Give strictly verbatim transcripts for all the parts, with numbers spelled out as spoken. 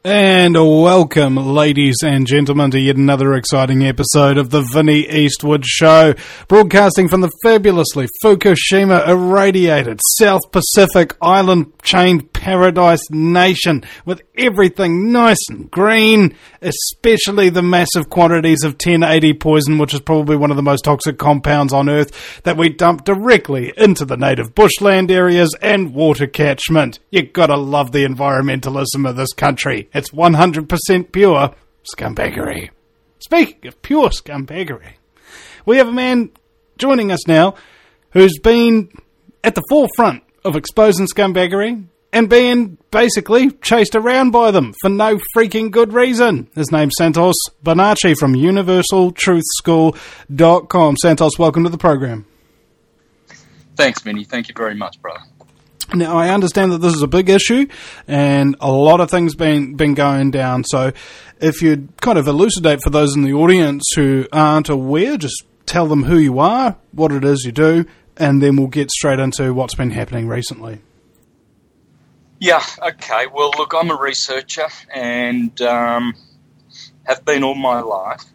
And welcome, ladies and gentlemen, to yet another exciting episode of the Vinnie Eastwood Show, broadcasting from the fabulously Fukushima irradiated South Pacific island chain paradise nation, with everything nice and green, especially the massive quantities of ten eighty poison, which is probably one of the most toxic compounds on Earth, that we dump directly into the native bushland areas and water catchment. You gotta love the environmentalism of this country. It's one hundred percent pure scumbaggery. Speaking of pure scumbaggery, we have a man joining us now who's been at the forefront of exposing scumbaggery and being basically chased around by them for no freaking good reason. His name's Santos Bonacci from Universal Truth School dot com. Santos, welcome to the program. Thanks, Vinny. Thank you very much, brother. Now, I understand that this is a big issue and a lot of things been been going down. So if you'd kind of elucidate for those in the audience who aren't aware, just tell them who you are, what it is you do, and then we'll get straight into what's been happening recently. Yeah, okay. Well, look, I'm a researcher and um, have been all my life.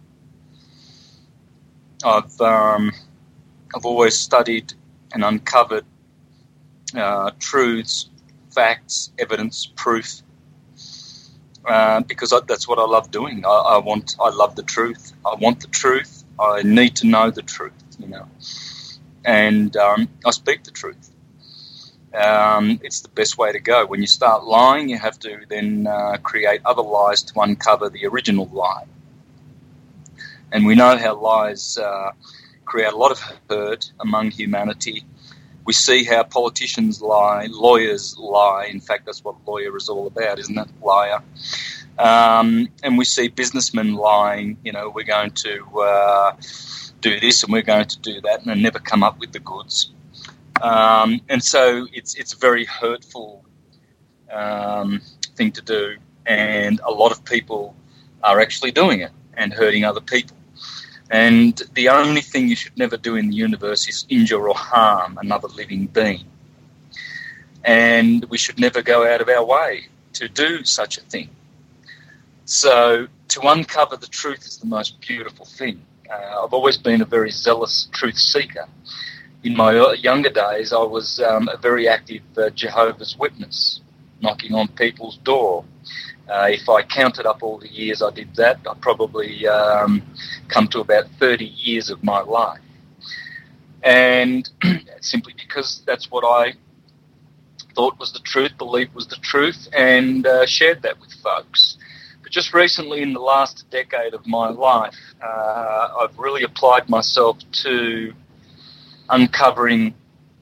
I've um, I've always studied and uncovered Uh, truths, facts, evidence, proof, uh, because I, that's what I love doing. I, I want, I love the truth. I want the truth. I need to know the truth, you know, and um, I speak the truth. Um, it's the best way to go. When you start lying, you have to then uh, create other lies to uncover the original lie. And we know how lies uh, create a lot of hurt among humanity. We see how politicians lie, lawyers lie. In fact, that's what lawyer is all about, isn't it? Liar. Um, and we see businessmen lying. You know, we're going to uh, do this and we're going to do that, and they never come up with the goods. Um, and so it's it's a very hurtful um, thing to do, and a lot of people are actually doing it and hurting other people. And the only thing you should never do in the universe is injure or harm another living being. And we should never go out of our way to do such a thing. So to uncover the truth is the most beautiful thing. Uh, I've always been a very zealous truth seeker. In my younger days, I was um, a very active uh, Jehovah's Witness, knocking on people's door. Uh, if I counted up all the years I did that, I'd probably um, come to about thirty years of my life. And simply because that's what I thought was the truth, believed was the truth, and uh, shared that with folks. But just recently, in the last decade of my life, uh, I've really applied myself to uncovering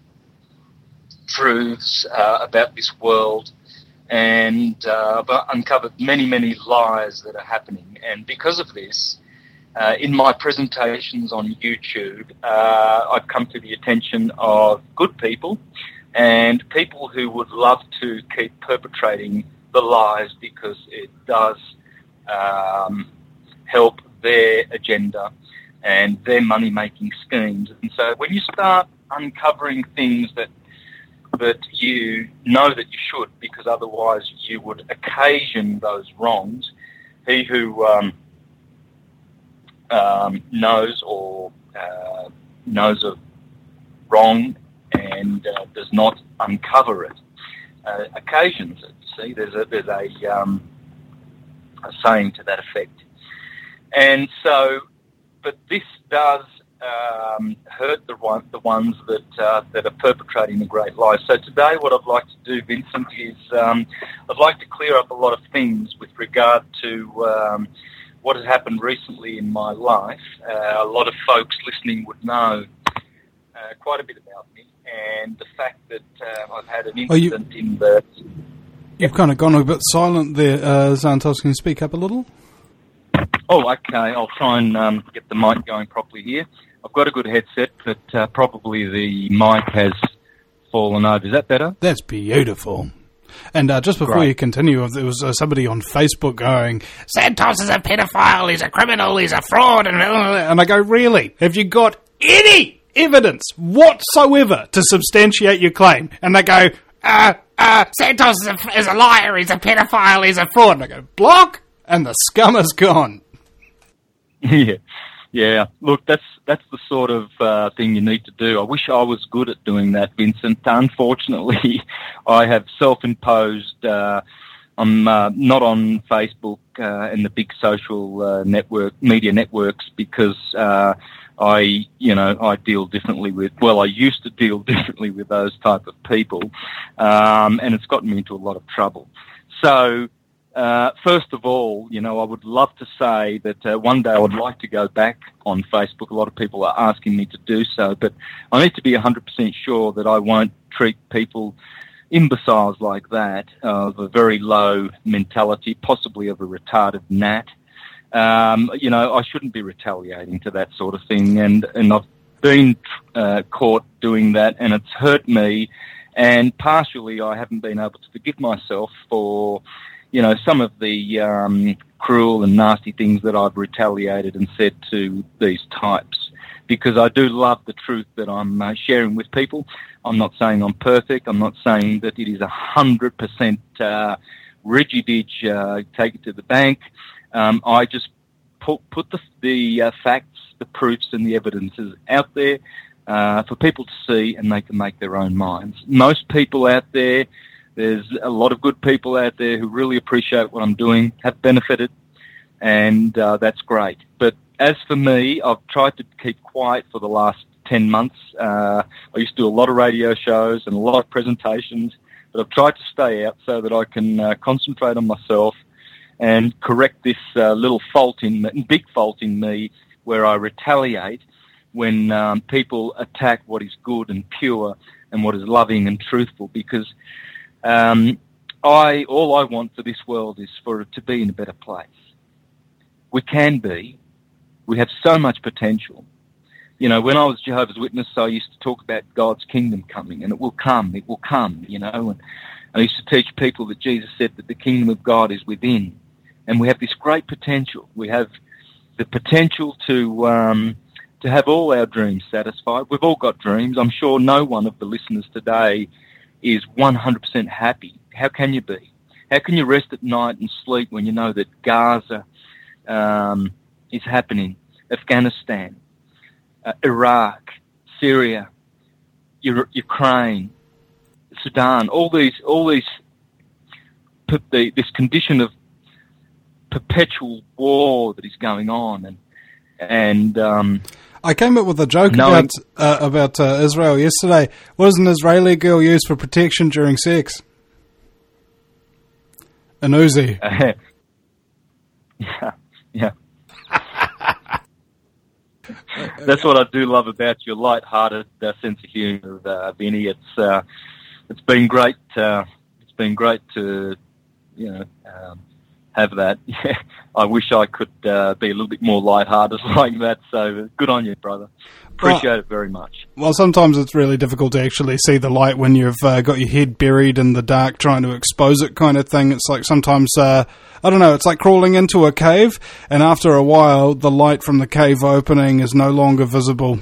truths uh, about this world, and uh, I've uncovered many, many lies that are happening. And because of this, uh, in my presentations on YouTube, uh, I've come to the attention of good people and people who would love to keep perpetrating the lies because it does um, help their agenda and their money-making schemes. And so when you start uncovering things that that you know that you should, because otherwise you would occasion those wrongs. He who um, um, knows or uh, knows of wrong and uh, does not uncover it uh, occasions it. See, there's a there's a, um, a saying to that effect. And so, but this does Um, hurt the one, the ones that uh, that are perpetrating the great lies. So today, what I'd like to do, Vincent, is um, I'd like to clear up a lot of things with regard to um, what has happened recently in my life. Uh, a lot of folks listening would know uh, quite a bit about me, and the fact that uh, I've had an incident you, in the. You've kind of gone a bit silent there, uh, Santos. Can you speak up a little? Oh, okay. I'll try and um, get the mic going properly here. I've got a good headset, but uh, probably the mic has fallen over. Is that better? That's beautiful. And uh, just before Great. you continue, there was uh, somebody on Facebook going, Santos is a pedophile, he's a criminal, he's a fraud. And, and I go, really? Have you got any evidence whatsoever to substantiate your claim? And they go, uh, uh, Santos is a, is a liar, he's a pedophile, he's a fraud. And I go, block, and the scum is gone. Yeah, yeah. Look, that's that's the sort of uh, thing you need to do. I wish I was good at doing that, Vincent. Unfortunately, I have self-imposed. Uh, I'm uh, not on Facebook uh, and the big social uh, network media networks because uh, I, you know, I deal differently with. Well, I used to deal differently with those type of people, um, and it's gotten me into a lot of trouble. So. Uh, first of all, you know, I would love to say that uh, one day I would like to go back on Facebook. A lot of people are asking me to do so, but I need to be one hundred percent sure that I won't treat people, imbeciles like that, uh, of a very low mentality, possibly of a retarded gnat. Um, you know, I shouldn't be retaliating to that sort of thing, and, and I've been uh, caught doing that, and it's hurt me, and partially I haven't been able to forgive myself for... you know, some of the um, cruel and nasty things that I've retaliated and said to these types, because I do love the truth that I'm uh, sharing with people. I'm not saying I'm perfect. I'm not saying that it is a hundred percent rigidage, uh, take it to the bank. Um, I just put, put the, the uh, facts, the proofs and the evidences out there uh, for people to see, and they can make their own minds. Most people out there, there's a lot of good people out there who really appreciate what I'm doing, have benefited, and uh, that's great. But as for me, I've tried to keep quiet for the last ten months. Uh, I used to do a lot of radio shows and a lot of presentations, but I've tried to stay out so that I can uh, concentrate on myself and correct this uh, little fault in me, big fault in me, where I retaliate when um, people attack what is good and pure and what is loving and truthful, because Um, I all I want for this world is for it to be in a better place. We can be. We have so much potential. You know, when I was Jehovah's Witness, I used to talk about God's kingdom coming, and it will come, it will come, you know. And I used to teach people that Jesus said that the kingdom of God is within. And we have this great potential. We have the potential to um, to have all our dreams satisfied. We've all got dreams. I'm sure no one of the listeners today is one hundred percent happy. How can you be? How can you rest at night and sleep when you know that Gaza um, is happening, Afghanistan, uh, Iraq, Syria, U- Ukraine, Sudan, all these, all these, the, this condition of perpetual war that is going on, and and um, I came up with a joke knowing, about uh, about uh, Israel yesterday. What does an Israeli girl use for protection during sex? An Uzi. Uh, yeah, yeah. That's what I do love about your light-hearted uh, sense of humour, uh, Vinny. It's uh, it's been great. Uh, it's been great to you know um, have that. Yeah, I wish I could uh, be a little bit more light-hearted like that. So good on you, brother. Appreciate well, it very much. Well, sometimes it's really difficult to actually see the light when you've uh, got your head buried in the dark trying to expose it kind of thing. It's like sometimes, uh, I don't know, it's like crawling into a cave, and after a while, the light from the cave opening is no longer visible.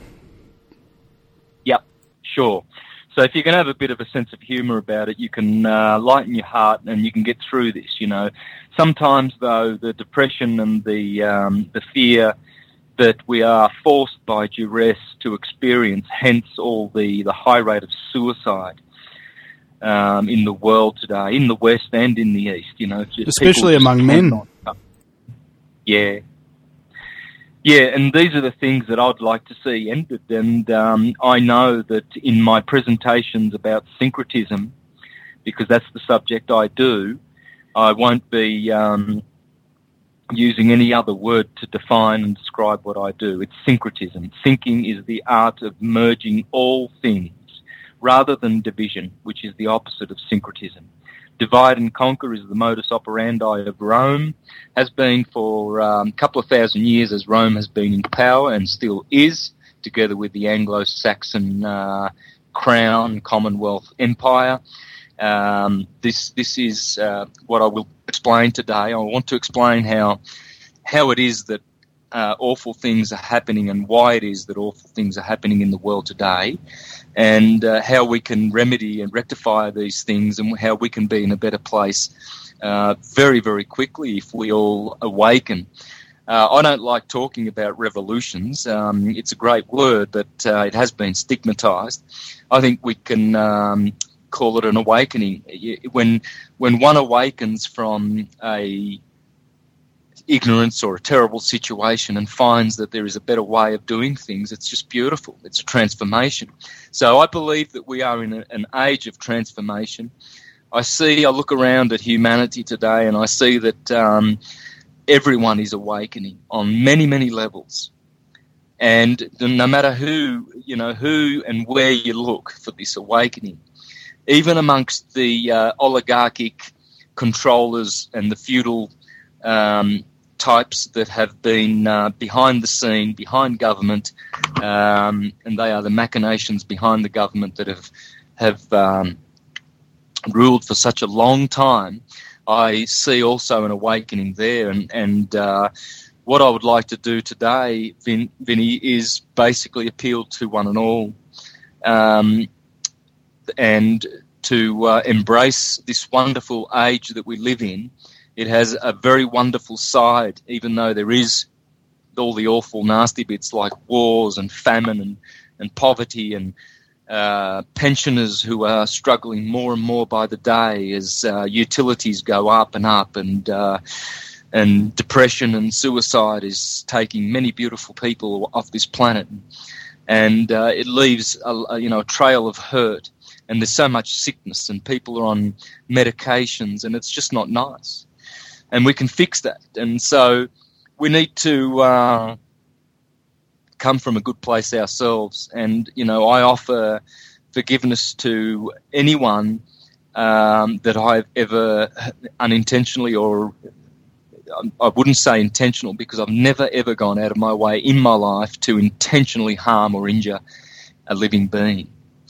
Yep, sure. So if you can have a bit of a sense of humour about it, you can uh, lighten your heart and you can get through this, you know. Sometimes, though, the depression and the um, the fear that we are forced by duress to experience, hence all the, the high rate of suicide um, in the world today, in the West and in the East, you know. Just especially among men. Not, yeah. Yeah, and these are the things that I'd like to see ended. And um, I know that in my presentations about syncretism, because that's the subject I do, I won't be um, using any other word to define and describe what I do. It's syncretism. Syncing is the art of merging all things rather than division, which is the opposite of syncretism. Divide and conquer is the modus operandi of Rome, has been for um, a couple of thousand years as Rome has been in power and still is, together with the Anglo-Saxon uh, crown, Commonwealth Empire. Um, this this is uh, what I will explain today. I want to explain how how it is that uh, awful things are happening and why it is that awful things are happening in the world today, and uh, how we can remedy and rectify these things, and how we can be in a better place uh, very, very quickly if we all awaken. Uh, I don't like talking about revolutions. Um, it's a great word, but uh, it has been stigmatized. I think we can um, call it an awakening. When when one awakens from a ignorance or a terrible situation and finds that there is a better way of doing things, it's just beautiful. It's a transformation. So I believe that we are in a, an age of transformation. I see, I look around at humanity today and I see that um, everyone is awakening on many, many levels. And no matter who, you know, who and where you look for this awakening, even amongst the uh, oligarchic controllers and the feudal um, types that have been uh, behind the scene, behind government, um, and they are the machinations behind the government that have have um, ruled for such a long time, I see also an awakening there. And, and uh, what I would like to do today, Vin, Vinny, is basically appeal to one and all um, and to uh, embrace this wonderful age that we live in. It has a very wonderful side, even though there is all the awful, nasty bits like wars and famine and, and poverty and uh, pensioners who are struggling more and more by the day as uh, utilities go up and up, and uh, and depression and suicide is taking many beautiful people off this planet, and uh, it leaves a, a, you know a trail of hurt, and there's so much sickness and people are on medications, and it's just not nice. And we can fix that. And so we need to uh, come from a good place ourselves. And, you know, I offer forgiveness to anyone um, that I've ever unintentionally, or I wouldn't say intentional, because I've never, ever gone out of my way in my life to intentionally harm or injure a living being.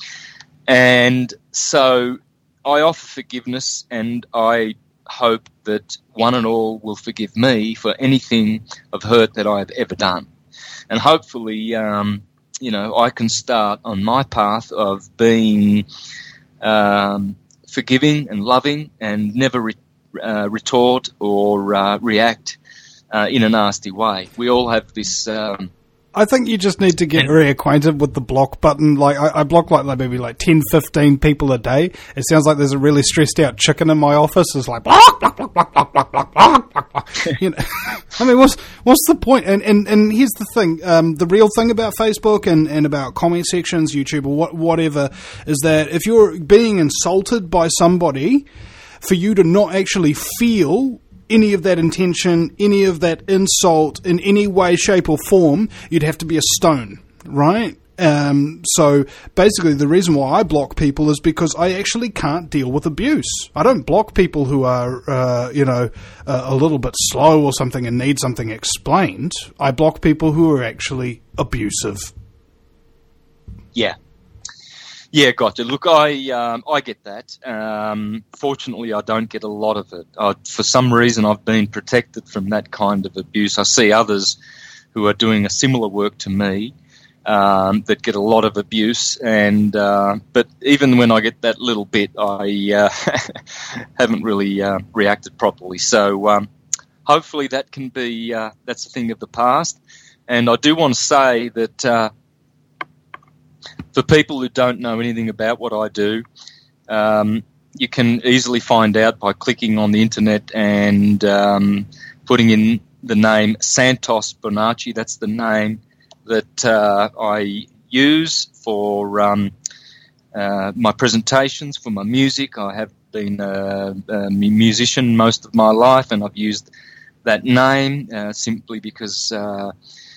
And so I offer forgiveness, and I hope that one and all will forgive me for anything of hurt that I have ever done. And hopefully, um, you know, I can start on my path of being um, forgiving and loving, and never re- uh, retort or uh, react uh, in a nasty way. We all have this... Um, I think you just need to get reacquainted with the block button. Like, I, I block like, like maybe like ten, fifteen people a day. It sounds like there's a really stressed out chicken in my office. It's like, block, block, block, block, block, block, block, block, block, block. You know, I mean, what's, what's the point? And, and, and here's the thing. Um, the real thing about Facebook and, and about comment sections, YouTube or what, whatever, is that if you're being insulted by somebody, for you to not actually feel any of that intention, any of that insult in any way, shape or form, you'd have to be a stone, right? Um, so basically the reason why I block people is because I actually can't deal with abuse. I don't block people who are, uh, you know, uh, a little bit slow or something and need something explained. I block people who are actually abusive. Yeah. Yeah, gotcha. Look, I um, I get that. Um, fortunately, I don't get a lot of it. I, for some reason, I've been protected from that kind of abuse. I see others who are doing a similar work to me um, that get a lot of abuse, and uh, but even when I get that little bit, I uh, haven't really uh, reacted properly. So um, hopefully, that can be uh, that's a thing of the past. And I do want to say that. Uh, For people who don't know anything about what I do, um, you can easily find out by clicking on the internet and um, putting in the name Santos Bonacci. That's the name that uh, I use for um, uh, my presentations, for my music. I have been a, a musician most of my life, and I've used that name uh, simply because uh,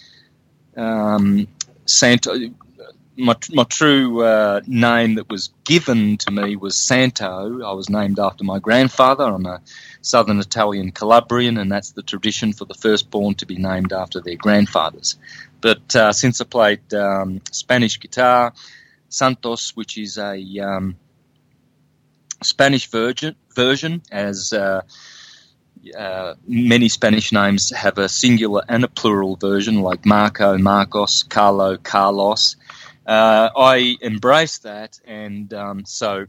um, Santos... My, my true uh, name that was given to me was Santo. I was named after my grandfather. I'm a Southern Italian Calabrian, and that's the tradition for the firstborn to be named after their grandfathers. But uh, since I played um, Spanish guitar, Santos, which is a um, Spanish version, version as uh, uh, many Spanish names have a singular and a plural version, like Marco, Marcos, Carlo, Carlos. Uh, I embrace that, and um, so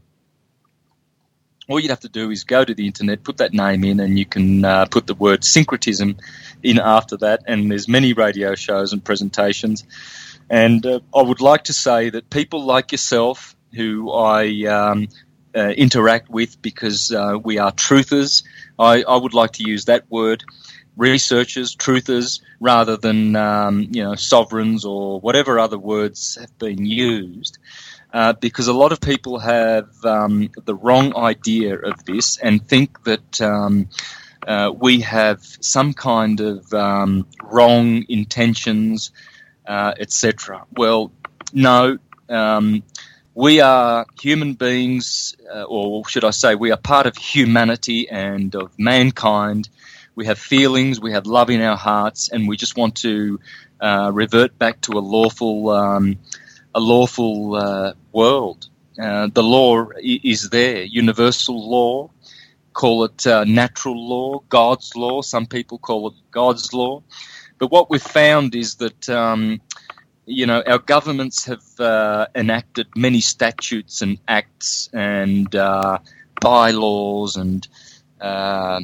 all you'd have to do is go to the internet, put that name in, and you can uh, put the word syncretism in after that, and there's many radio shows and presentations. And uh, I would like to say that people like yourself, who I um, uh, interact with because uh, we are truthers, I, I would like to use that word, researchers, truthers, rather than um, you know sovereigns or whatever other words have been used, uh, because a lot of people have um, the wrong idea of this and think that um, uh, we have some kind of um, wrong intentions, uh, et cetera. Well, no. Um, We are human beings, uh, or should I say, we are part of humanity and of mankind. We have feelings, we have love in our hearts, and we just want to uh, revert back to a lawful, um, a lawful uh, world. Uh, the law is there, universal law. Call it uh, natural law, God's law. Some people call it God's law. But what we've found is that Um, You know, our governments have uh, enacted many statutes and acts and uh, bylaws and uh,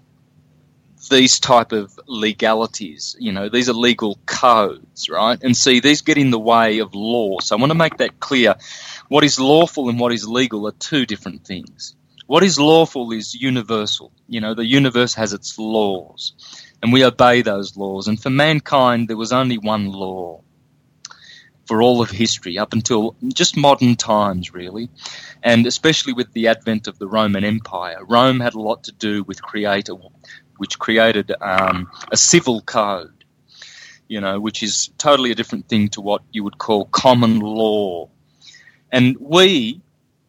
these type of legalities. You know, these are legal codes, right? And see, these get in the way of law. So I want to make that clear. What is lawful and what is legal are two different things. What is lawful is universal. You know, the universe has its laws, and we obey those laws. And for mankind, there was only one law for all of history, up until just modern times, really, and especially with the advent of the Roman Empire. Rome had a lot to do with create, which created um, a civil code, you know, which is totally a different thing to what you would call common law. And we,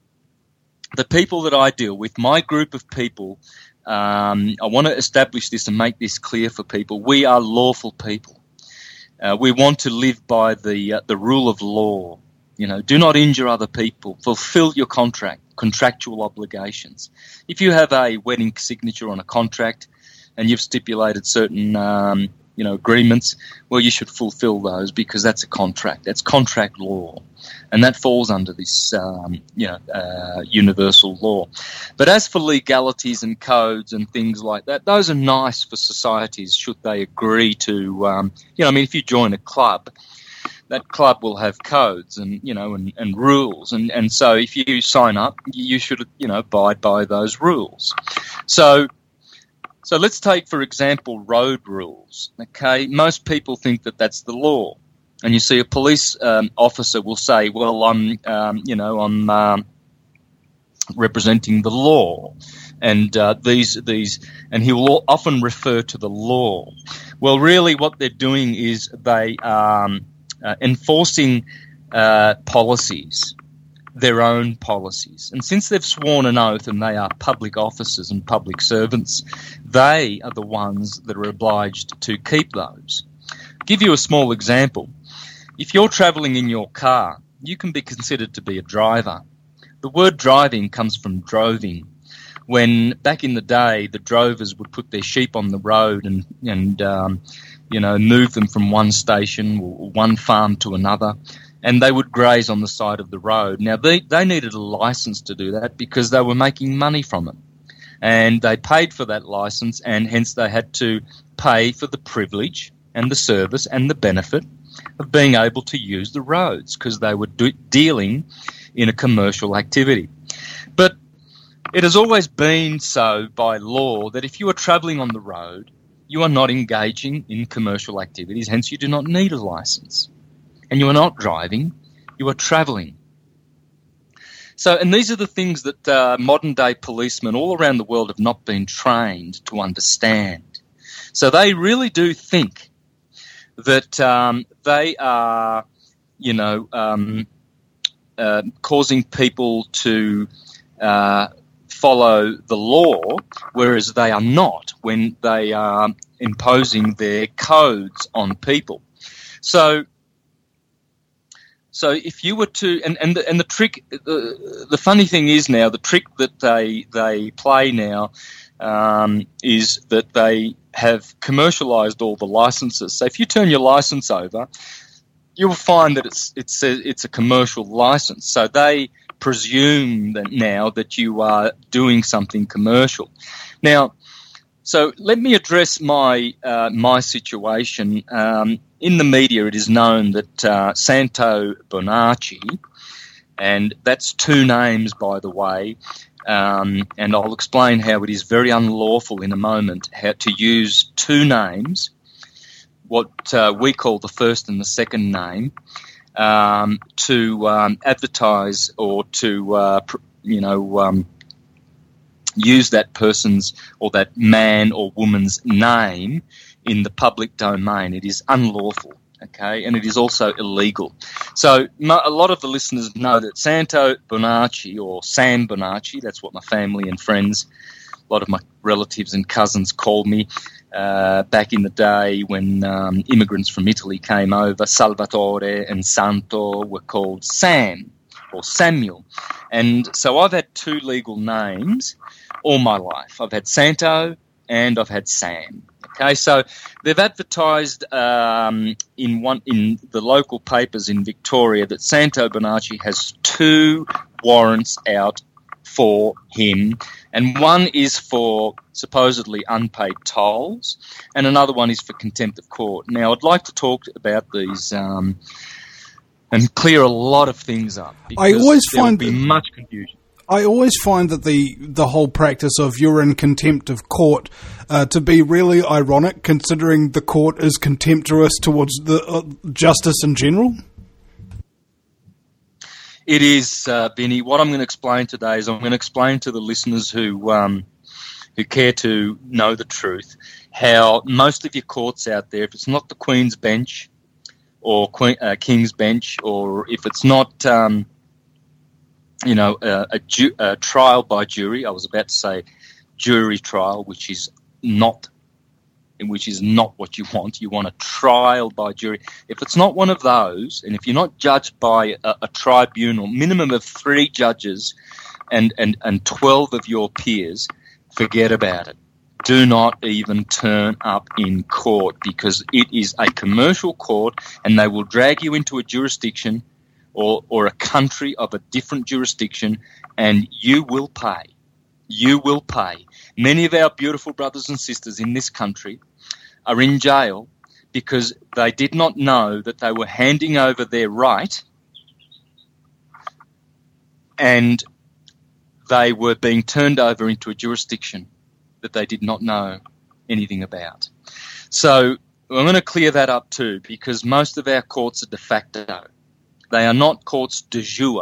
the people that I deal with, my group of people, um, I want to establish this and make this clear for people. We are lawful people. Uh, we want to live by the uh, the rule of law. You know, do not injure other people. Fulfill your contract, contractual obligations. If you have a wedding signature on a contract and you've stipulated certain, um, you know, agreements, well, you should fulfill those because that's a contract. That's contract law, and that falls under this, um, you know, uh, universal law. But as for legalities and codes and things like that, those are nice for societies should they agree to, um, you know, I mean, if you join a club, that club will have codes and, you know, and, and rules. And, and so if you sign up, you should, you know, abide by those rules. So, so let's take, for example, road rules. Okay. Most people think that that's the law. And you see a police um, officer will say, well, I'm, um, you know, I'm um, representing the law. And uh, these, these, and he will often refer to the law. Well, really what they're doing is they are um, uh, enforcing uh, policies, their own policies. And since they've sworn an oath and they are public officers and public servants, they are the ones that are obliged to keep those. I'll give you a small example. If you're travelling in your car, you can be considered to be a driver. The word driving comes from droving. When back in the day, the drovers would put their sheep on the road and, and um, you know, move them from one station or one farm to another, and they would graze on the side of the road. Now, they, they needed a license to do that because they were making money from it. And they paid for that license, and hence they had to pay for the privilege and the service and the benefit of being able to use the roads because they were do- dealing in a commercial activity. But it has always been so by law that if you are travelling on the road, you are not engaging in commercial activities, hence you do not need a license. And you are not driving, you are travelling. So, and these are the things that uh, modern-day policemen all around the world have not been trained to understand. So they really do think that um, they are, you know, um, uh, causing people to uh, follow the law, whereas they are not when they are imposing their codes on people. So, So if you were to, and, and, the, and the trick, the, the funny thing is now, the trick that they they play now um, is that they have commercialised all the licenses. So if you turn your license over, you'll find that it's it's a, it's a commercial license. So they presume that now that you are doing something commercial. Now, so let me address my uh, my situation. Um, in the media, it is known that uh, Santo Bonacci, and that's two names, by the way, um, and I'll explain how it is very unlawful in a moment how to use two names, what uh, we call the first and the second name, um, to um, advertise or to, uh, pr- you know, um, use that person's or that man or woman's name in the public domain. It is unlawful, okay, and it is also illegal. So mo- a lot of the listeners know that Santo Bonacci, or Sam Bonacci, that's what my family and friends, a lot of my relatives and cousins called me uh, back in the day when um, immigrants from Italy came over. Salvatore and Santo were called Sam or Samuel. And so I've had two legal names all my life. I've had Santo and I've had Sam. Okay, so they've advertised um, in one in the local papers in Victoria that Santo Bonacci has two warrants out for him, and one is for supposedly unpaid tolls, and another one is for contempt of court. Now, I'd like to talk about these um, and clear a lot of things up. I always there find will be much confusion. I always find that the, the whole practice of you're in contempt of court uh, to be really ironic, considering the court is contemptuous towards the uh, justice in general. It is, uh, Vinny. What I'm going to explain today is I'm going to explain to the listeners who um, who care to know the truth how most of your courts out there, if it's not the Queen's Bench or Queen, uh, King's Bench, or if it's not... Um, you know, uh, a, ju- a trial by jury. I was about to say jury trial, which is not, which is not what you want. You want a trial by jury. If it's not one of those, and if you're not judged by a, a tribunal, minimum of three judges, and and and twelve of your peers, forget about it. Do not even turn up in court, because it is a commercial court, and they will drag you into a jurisdiction. Or, or a country of a different jurisdiction, and you will pay. You will pay. Many of our beautiful brothers and sisters in this country are in jail because they did not know that they were handing over their right, and they were being turned over into a jurisdiction that they did not know anything about. So I'm going to clear that up too, because most of our courts are de facto. They are not courts de jure.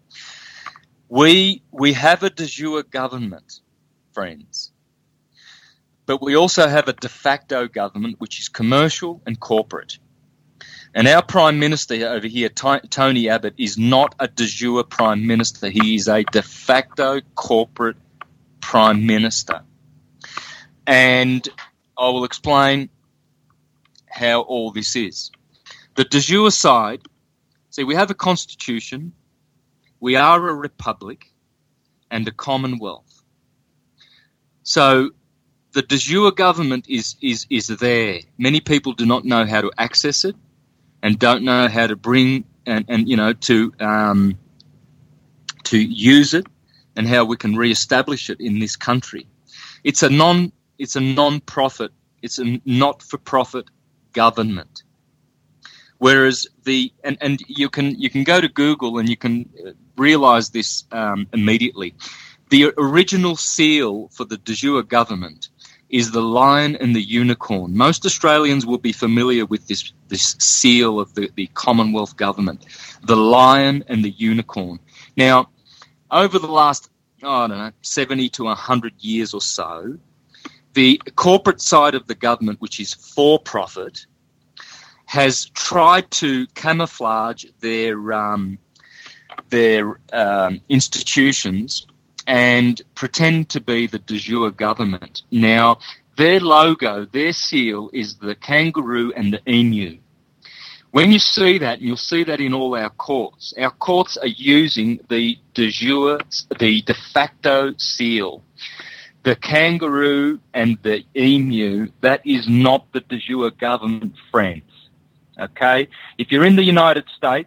We we have a de jure government, friends, but we also have a de facto government which is commercial and corporate. And our Prime Minister over here, Ty- Tony Abbott, is not a de jure Prime Minister. He is a de facto corporate Prime Minister. And I will explain how all this is. The de jure side... See, we have a constitution, we are a republic, and a commonwealth. So the de jure government is, is, is there. Many people do not know how to access it and don't know how to bring and, and you know, to um, to use it and how we can reestablish it in this country. It's a non it's a non-profit, it's a not-for-profit government. Whereas the and, and you can you can go to Google and you can realise this um, immediately. The original seal for the de jure government is the lion and the unicorn. Most Australians will be familiar with this this seal of the, the Commonwealth government, the lion and the unicorn. Now, over the last I don't know seventy to a hundred years or so, the corporate side of the government, which is for profit, has tried to camouflage their um, their um, institutions and pretend to be the de jure government. Now, their logo, their seal is the kangaroo and the emu. When you see that, and you'll see that in all our courts, our courts are using the de jure, the de facto seal. The kangaroo and the emu, that is not the de jure government, friends. Okay? If you're in the United States,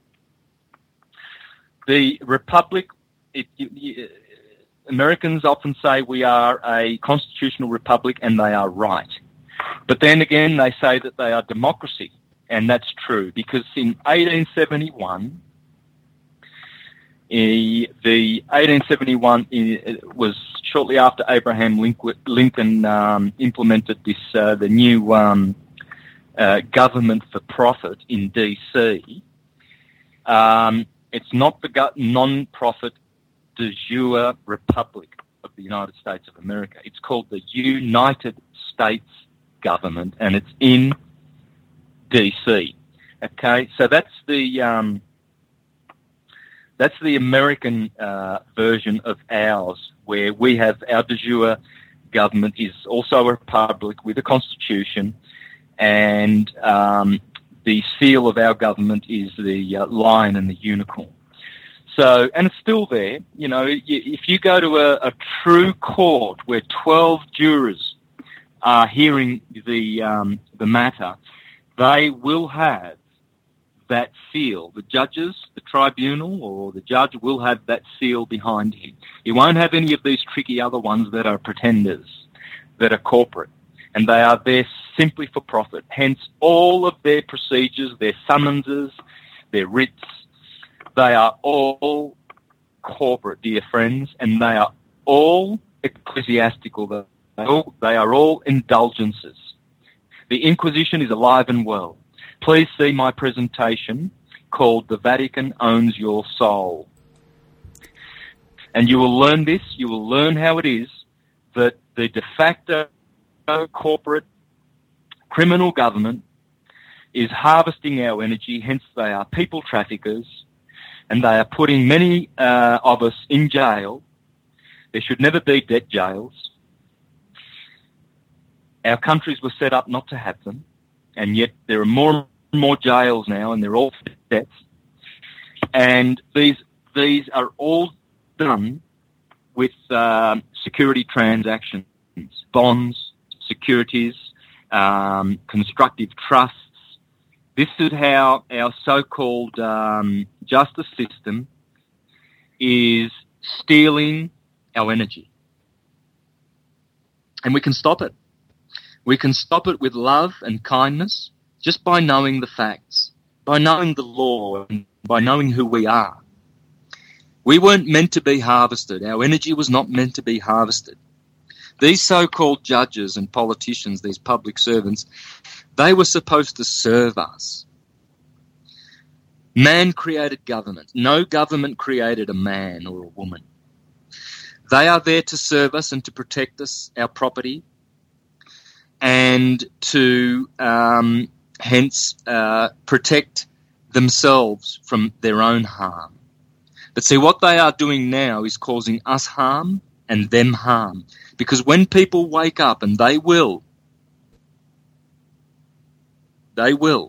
the republic, it, it, Americans often say we are a constitutional republic, and they are right. But then again, they say that they are democracy, and that's true, because in eighteen seventy-one, uh, the eighteen seventy-one uh, was shortly after Abraham Lincoln um, implemented this uh, the new um, uh, government for profit in D C. Um, it's not the go- non-profit de jure Republic of the United States of America. It's called the United States government, and it's in D C. Okay, so that's the um, that's the American uh, version of ours, where we have our de jure government is also a republic with a constitution, and um, the seal of our government is the uh, lion and the unicorn. So, and it's still there. You know, if you go to a, a true court where twelve jurors are hearing the um, the matter, they will have that seal. The judges, the tribunal, or the judge will have that seal behind him. He won't have any of these tricky other ones that are pretenders, that are corporate, and they are there simply for profit. Hence, all of their procedures, their summonses, their writs, they are all corporate, dear friends, and they are all ecclesiastical. They are all, they are all indulgences. The Inquisition is alive and well. Please see my presentation called The Vatican Owns Your Soul. And you will learn this, you will learn how it is that the de facto corporate criminal government is harvesting our energy, hence they are people traffickers, and they are putting many uh, of us in jail. There should never be debt jails. Our countries were set up not to have them, and yet there are more and more jails now, and they're all for debts. And these these are all done with uh, security transactions, bonds, securities, um, constructive trusts. This is how our so-called um, justice system is stealing our energy. And we can stop it. We can stop it with love and kindness just by knowing the facts, by knowing the law, and by knowing who we are. We weren't meant to be harvested. Our energy was not meant to be harvested. These so-called judges and politicians, these public servants, they were supposed to serve us. Man created government. No government created a man or a woman. They are there to serve us and to protect us, our property, and to um, hence uh, protect themselves from their own harm. But see, what they are doing now is causing us harm and them harm. Because when people wake up, and they will, they will,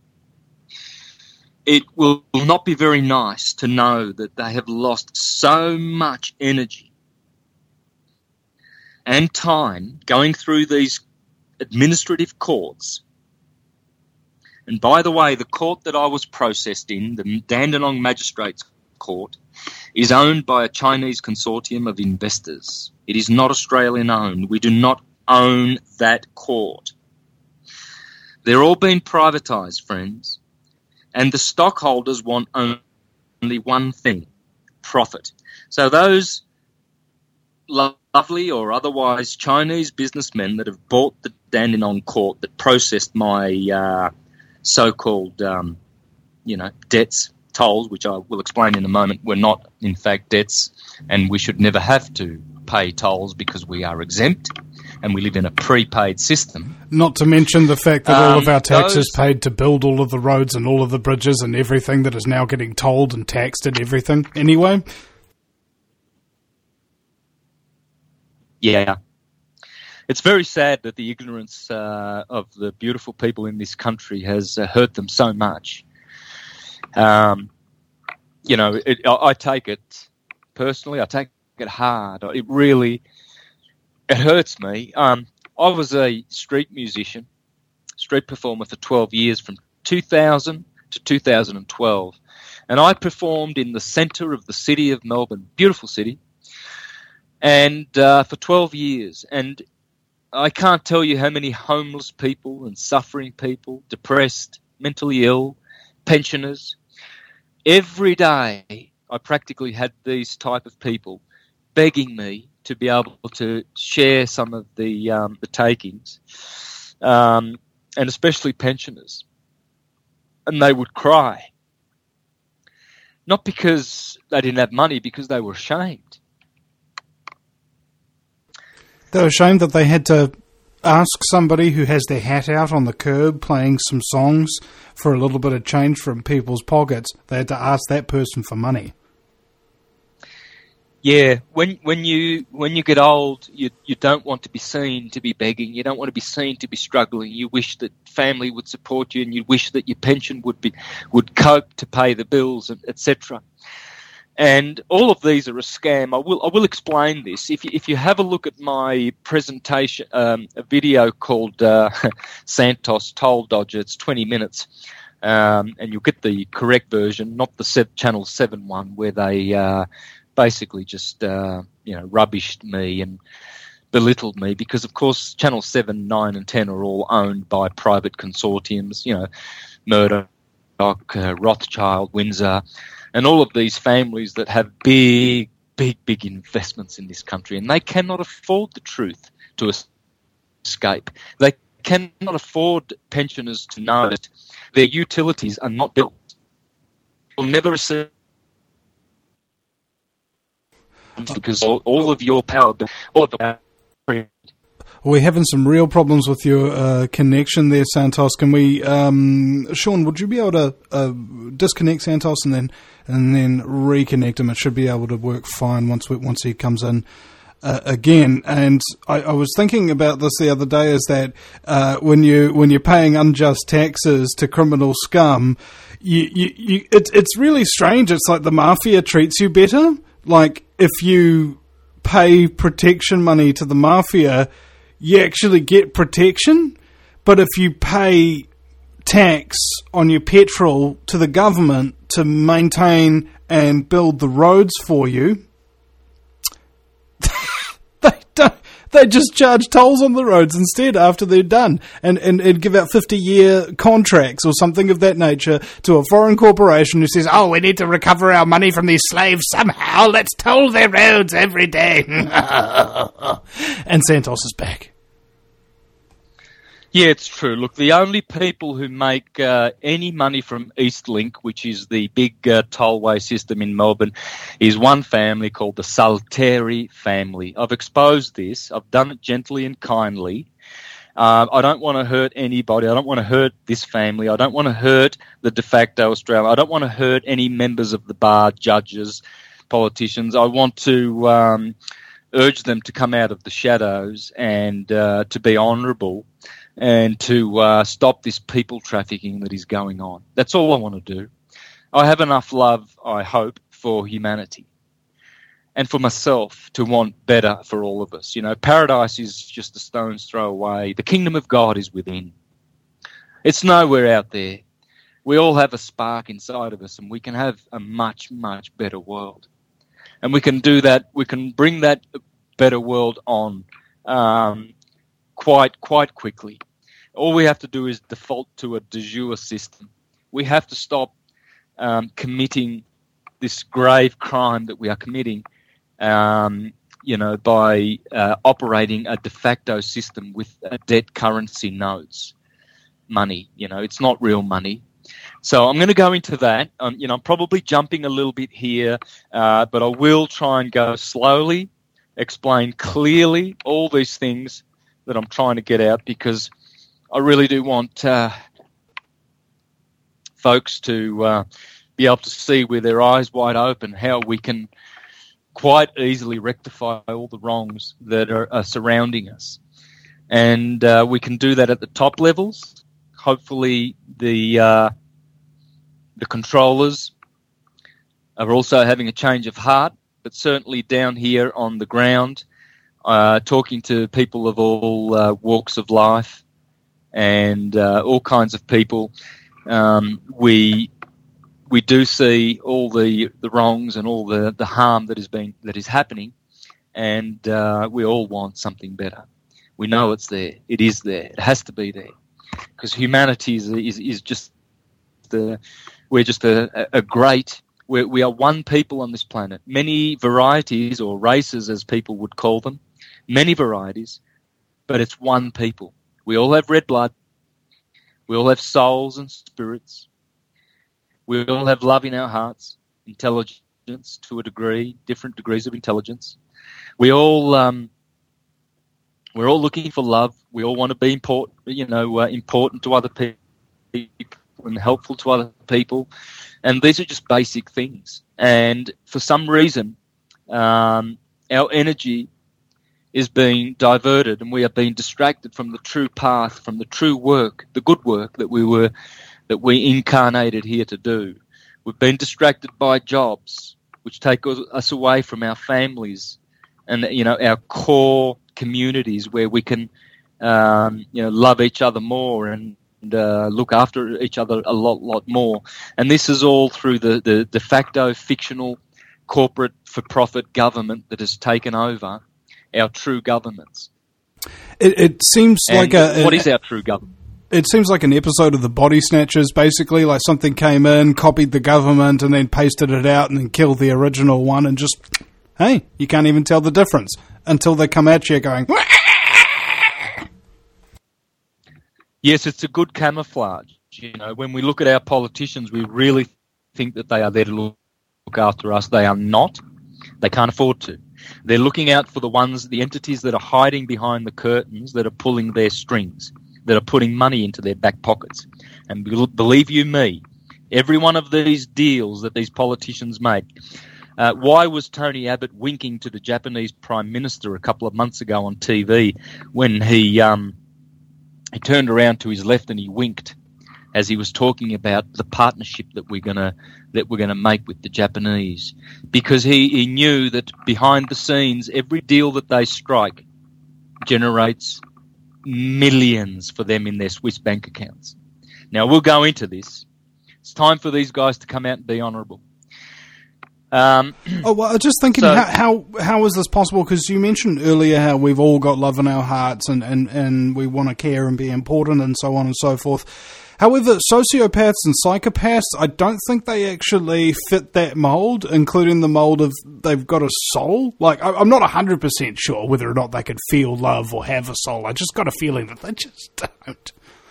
it will not be very nice to know that they have lost so much energy and time going through these administrative courts. And by the way, the court that I was processed in, the Dandenong Magistrates Court, is owned by a Chinese consortium of investors. It is not Australian owned. We do not own that court. They're all being privatised, friends. And the stockholders want only one thing, profit. So those lovely or otherwise Chinese businessmen that have bought the Dandenong court that processed my uh, so-called, um, you know, debts, tolls, which I will explain in a moment, were not, in fact, debts, and we should never have to pay tolls because we are exempt and we live in a prepaid system. Not to mention the fact that um, all of our taxes those... paid to build all of the roads and all of the bridges and everything that is now getting tolled and taxed and everything anyway. Yeah. it's very sad that the ignorance uh, of the beautiful people in this country has uh, hurt them so much. Um, you know, it, I, I take it personally. I take it hard. It really, it hurts me. Um, I was a street musician, street performer for twelve years, from two thousand to two thousand twelve. And I performed in the centre of the city of Melbourne, beautiful city, and uh, for twelve years. And I can't tell you how many homeless people and suffering people, depressed, mentally ill, pensioners. Every day I practically had these type of people begging me to be able to share some of the um, the takings, um, and especially pensioners. And they would cry. Not because they didn't have money, because they were ashamed. They were ashamed that they had to ask somebody who has their hat out on the curb playing some songs for a little bit of change from people's pockets. They had to ask that person for money. Yeah, when when you when you get old, you you don't want to be seen to be begging. You don't want to be seen to be struggling. You wish that family would support you, and you wish that your pension would be would cope to pay the bills, et cetera. And all of these are a scam. I will I will explain this. If you, if you have a look at my presentation, um, a video called uh, Santos Toll Dodger, it's twenty minutes, um, and you'll get the correct version, not the se- Channel seven one where they. Uh, basically just, uh, you know, rubbished me and belittled me because, of course, Channel seven, nine and ten are all owned by private consortiums, you know, Murdoch, uh, Rothschild, Windsor, and all of these families that have big, big, big investments in this country, and they cannot afford the truth to escape. They cannot afford pensioners to know that their utilities are not built. Will never receive because all, all of your power, all of the power. We're having some real problems with your uh, connection there, Santos. Can we, um, Sean? Would you be able to uh, disconnect Santos and then and then reconnect him? It should be able to work fine once we, once he comes in uh, again. And I, I was thinking about this the other day. Is that uh, when you when you're paying unjust taxes to criminal scum, you you, you it, it's really strange. It's like the mafia treats you better. Like, if you pay protection money to the mafia, you actually get protection. But if you pay tax on your petrol to the government to maintain and build the roads for you, they don't. They just charge tolls on the roads instead after they're done, and, and, and give out fifty-year contracts or something of that nature to a foreign corporation who says, oh, we need to recover our money from these slaves somehow. Let's toll their roads every day. And Santos is back. Yeah, it's true. Look, the only people who make uh, any money from Eastlink, which is the big uh, tollway system in Melbourne, is one family called the Salteri family. I've exposed this. I've done it gently and kindly. Uh, I don't want to hurt anybody. I don't want to hurt this family. I don't want to hurt the de facto Australia. I don't want to hurt any members of the bar, judges, politicians. I want to um, urge them to come out of the shadows and uh, to be honourable, and to uh, stop this people trafficking that is going on. That's all I want to do. I have enough love, I hope, for humanity and for myself to want better for all of us. You know, paradise is just a stone's throw away. The kingdom of God is within. It's nowhere out there. We all have a spark inside of us, and we can have a much, much better world. And we can do that. We can bring that better world on um, quite quite quickly. All we have to do is default to a de jure system. We have to stop um, committing this grave crime that we are committing, um, you know, by uh, operating a de facto system with a debt currency notes money. You know, it's not real money. So I'm going to go into that. Um, you know, I'm probably jumping a little bit here, uh, but I will try and go slowly, explain clearly all these things that I'm trying to get out, because I really do want uh, folks to uh, be able to see with their eyes wide open how we can quite easily rectify all the wrongs that are, are surrounding us. And uh, we can do that at the top levels. Hopefully the uh, the controllers are also having a change of heart, but certainly down here on the ground, uh, talking to people of all uh, walks of life and uh, all kinds of people, um, we we do see all the, the wrongs and all the, the harm that is being that is happening, and uh, we all want something better. We know it's there. It is there. It has to be there, because humanity is is, is just the we're just a, a great. We're, we are one people on this planet. Many varieties or races, as people would call them, many varieties, but it's one people. We all have red blood. We all have souls and spirits. We all have love in our hearts, intelligence to a degree, different degrees of intelligence. We all, um, we're all looking for love. We all want to be important, you know, uh, important to other people and helpful to other people. And these are just basic things. And for some reason, um, our energy is being diverted, and we are being distracted from the true path, from the true work, the good work that we were, that we incarnated here to do. We've been distracted by jobs, which take us away from our families and, you know, our core communities where we can, um, you know, love each other more and uh, look after each other a lot, lot more. And this is all through the, the de facto fictional corporate for-profit government that has taken over our true governments. It, it seems and like a... What a, is our true government? It seems like an episode of The Body Snatchers, basically, like something came in, copied the government, and then pasted it out and then killed the original one, and just, hey, you can't even tell the difference until they come at you going... Yes, it's a good camouflage. You know, when we look at our politicians, we really think that they are there to look after us. They are not. They can't afford to. They're looking out for the ones, the entities that are hiding behind the curtains, that are pulling their strings, that are putting money into their back pockets. And believe you me, every one of these deals that these politicians make. Uh, why was Tony Abbott winking to the Japanese Prime Minister a couple of months ago on T V when he um, he turned around to his left and he winked as he was talking about the partnership that we're gonna that we're gonna make with the Japanese? Because he, he knew that behind the scenes, every deal that they strike generates millions for them in their Swiss bank accounts. Now, we'll go into this. It's time for these guys to come out and be honourable. Um, oh, well, I'm just thinking, so, how, how how is this possible? Because you mentioned earlier how we've all got love in our hearts and, and, and we want to care and be important and so on and so forth. However, sociopaths and psychopaths, I don't think they actually fit that mold, including the mold of they've got a soul. Like, I'm not one hundred percent sure whether or not they could feel love or have a soul. I just got a feeling that they just don't.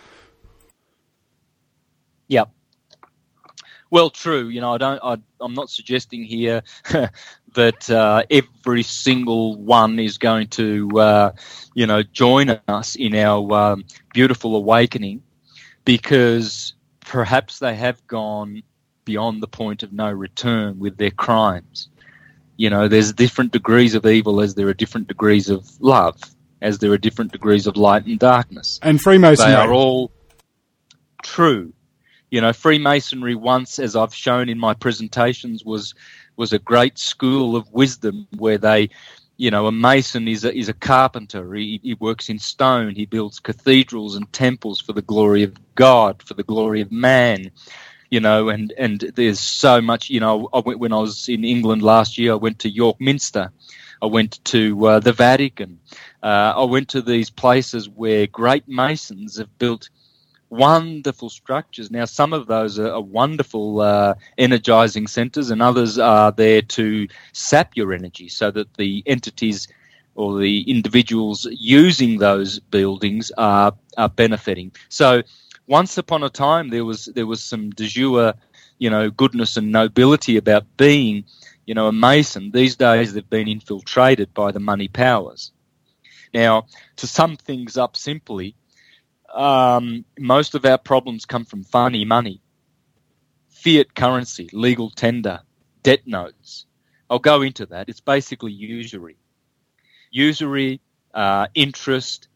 Yep. Well, true. You know, I don't. I, I'm not suggesting here that uh, every single one is going to, uh, you know, join us in our um, beautiful awakening, because perhaps they have gone beyond the point of no return with their crimes. You know, there's different degrees of evil as there are different degrees of love, as there are different degrees of light and darkness. And Freemasonry. They are all true. You know, Freemasonry once, as I've shown in my presentations, was was a great school of wisdom where they, you know, a mason is a, is a carpenter. He, he works in stone. He builds cathedrals and temples for the glory of God, for the glory of man. You know, and, and there's so much, you know, I went, when I was in England last year, I went to York Minster. I went to uh, the Vatican. Uh, I went to these places where great masons have built wonderful structures. Now, some of those are, are wonderful uh, energizing centers, and others are there to sap your energy so that the entities or the individuals using those buildings are, are benefiting. So once upon a time, there was there was some de jure, you know, goodness and nobility about being, you know, a mason. These days, they've been infiltrated by the money powers. Now, to sum things up simply, Um, most of our problems come from funny money, fiat currency, legal tender, debt notes. I'll go into that. It's basically usury. Usury, uh, interest,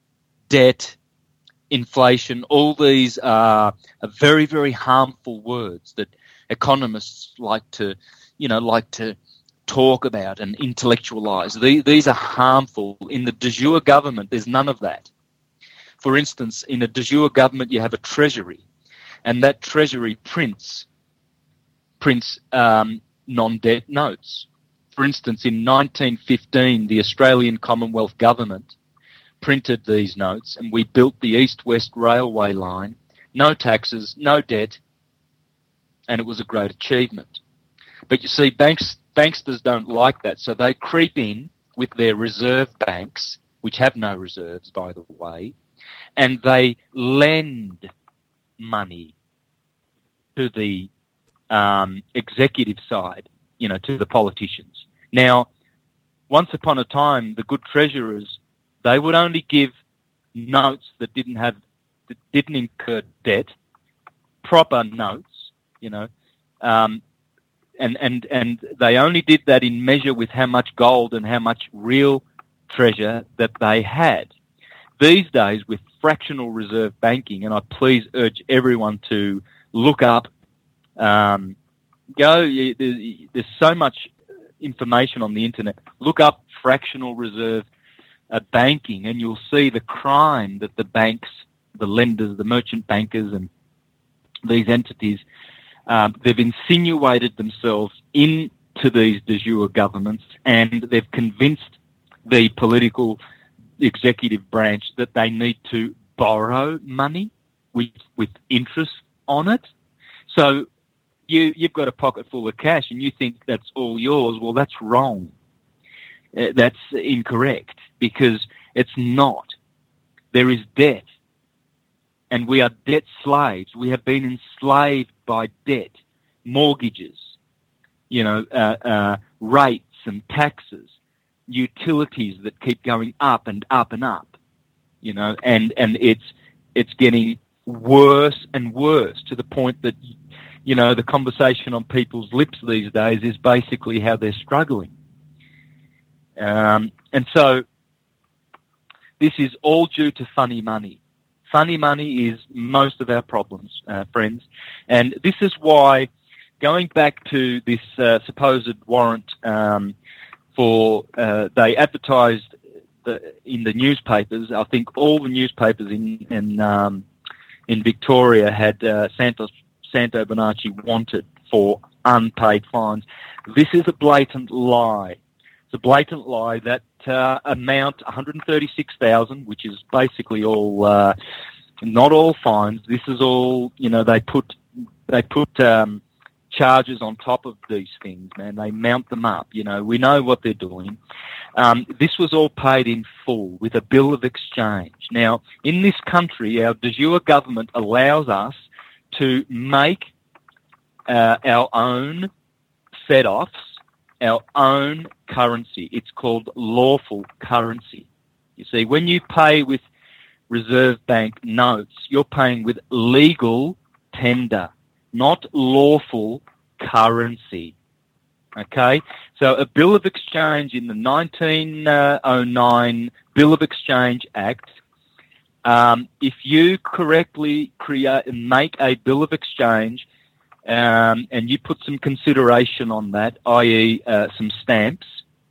debt, inflation, all these are, are very, very harmful words that economists like to, you know, like to talk about and intellectualize. These, these are harmful. In the de jure government, there's none of that. For instance, in a de jure government, you have a treasury, and that treasury prints prints um, non-debt notes. For instance, in nineteen fifteen, the Australian Commonwealth Government printed these notes, and we built the East-West Railway line. No taxes, no debt, and it was a great achievement. But you see, banks banksters don't like that, so they creep in with their reserve banks, which have no reserves, by the way, and they lend money to the um, executive side, you know, to the politicians. Now, once upon a time, the good treasurers, they would only give notes that didn't have, that didn't incur debt, proper notes, you know, um, and, and, and they only did that in measure with how much gold and how much real treasure that they had. These days, with fractional reserve banking, and I please urge everyone to look up, um, go, there's so much information on the internet, look up fractional reserve uh, banking, and you'll see the crime that the banks, the lenders, the merchant bankers, and these entities, um, they've insinuated themselves into these de jure governments, and they've convinced the political executive branch that they need to borrow money with with interest on it. So you you've got a pocket full of cash and you think that's all yours. Well, that's wrong. Uh, that's incorrect, because it's not. There is debt, and we are debt slaves. We have been enslaved by debt, mortgages, you know, uh, uh, rates and taxes, utilities that keep going up and up and up, you know, and, and it's it's getting worse and worse, to the point that, you know, the conversation on people's lips these days is basically how they're struggling. Um, and so this is all due to funny money. Funny money is most of our problems, uh, friends. And this is why, going back to this uh, supposed warrant, um, for uh, they advertised the, in the newspapers. I think all the newspapers in in, um, in Victoria had uh, Santos, Santo Bonacci wanted for unpaid fines. This is a blatant lie. It's a blatant lie. That uh, amount, one hundred thirty-six thousand, which is basically all, uh, not all fines. This is all, you know, they put they put. Um, charges on top of these things, man. They mount them up. You know, we know what they're doing. Um, this was all paid in full with a bill of exchange. Now, in this country, our de jure government allows us to make uh, our own set-offs, our own currency. It's called lawful currency. You see, when you pay with Reserve Bank notes, you're paying with legal tender, not lawful currency. Okay? So a Bill of Exchange in the nineteen oh nine Bill of Exchange Act, um, if you correctly create and make a Bill of Exchange, um, and you put some consideration on that, that is uh, some stamps,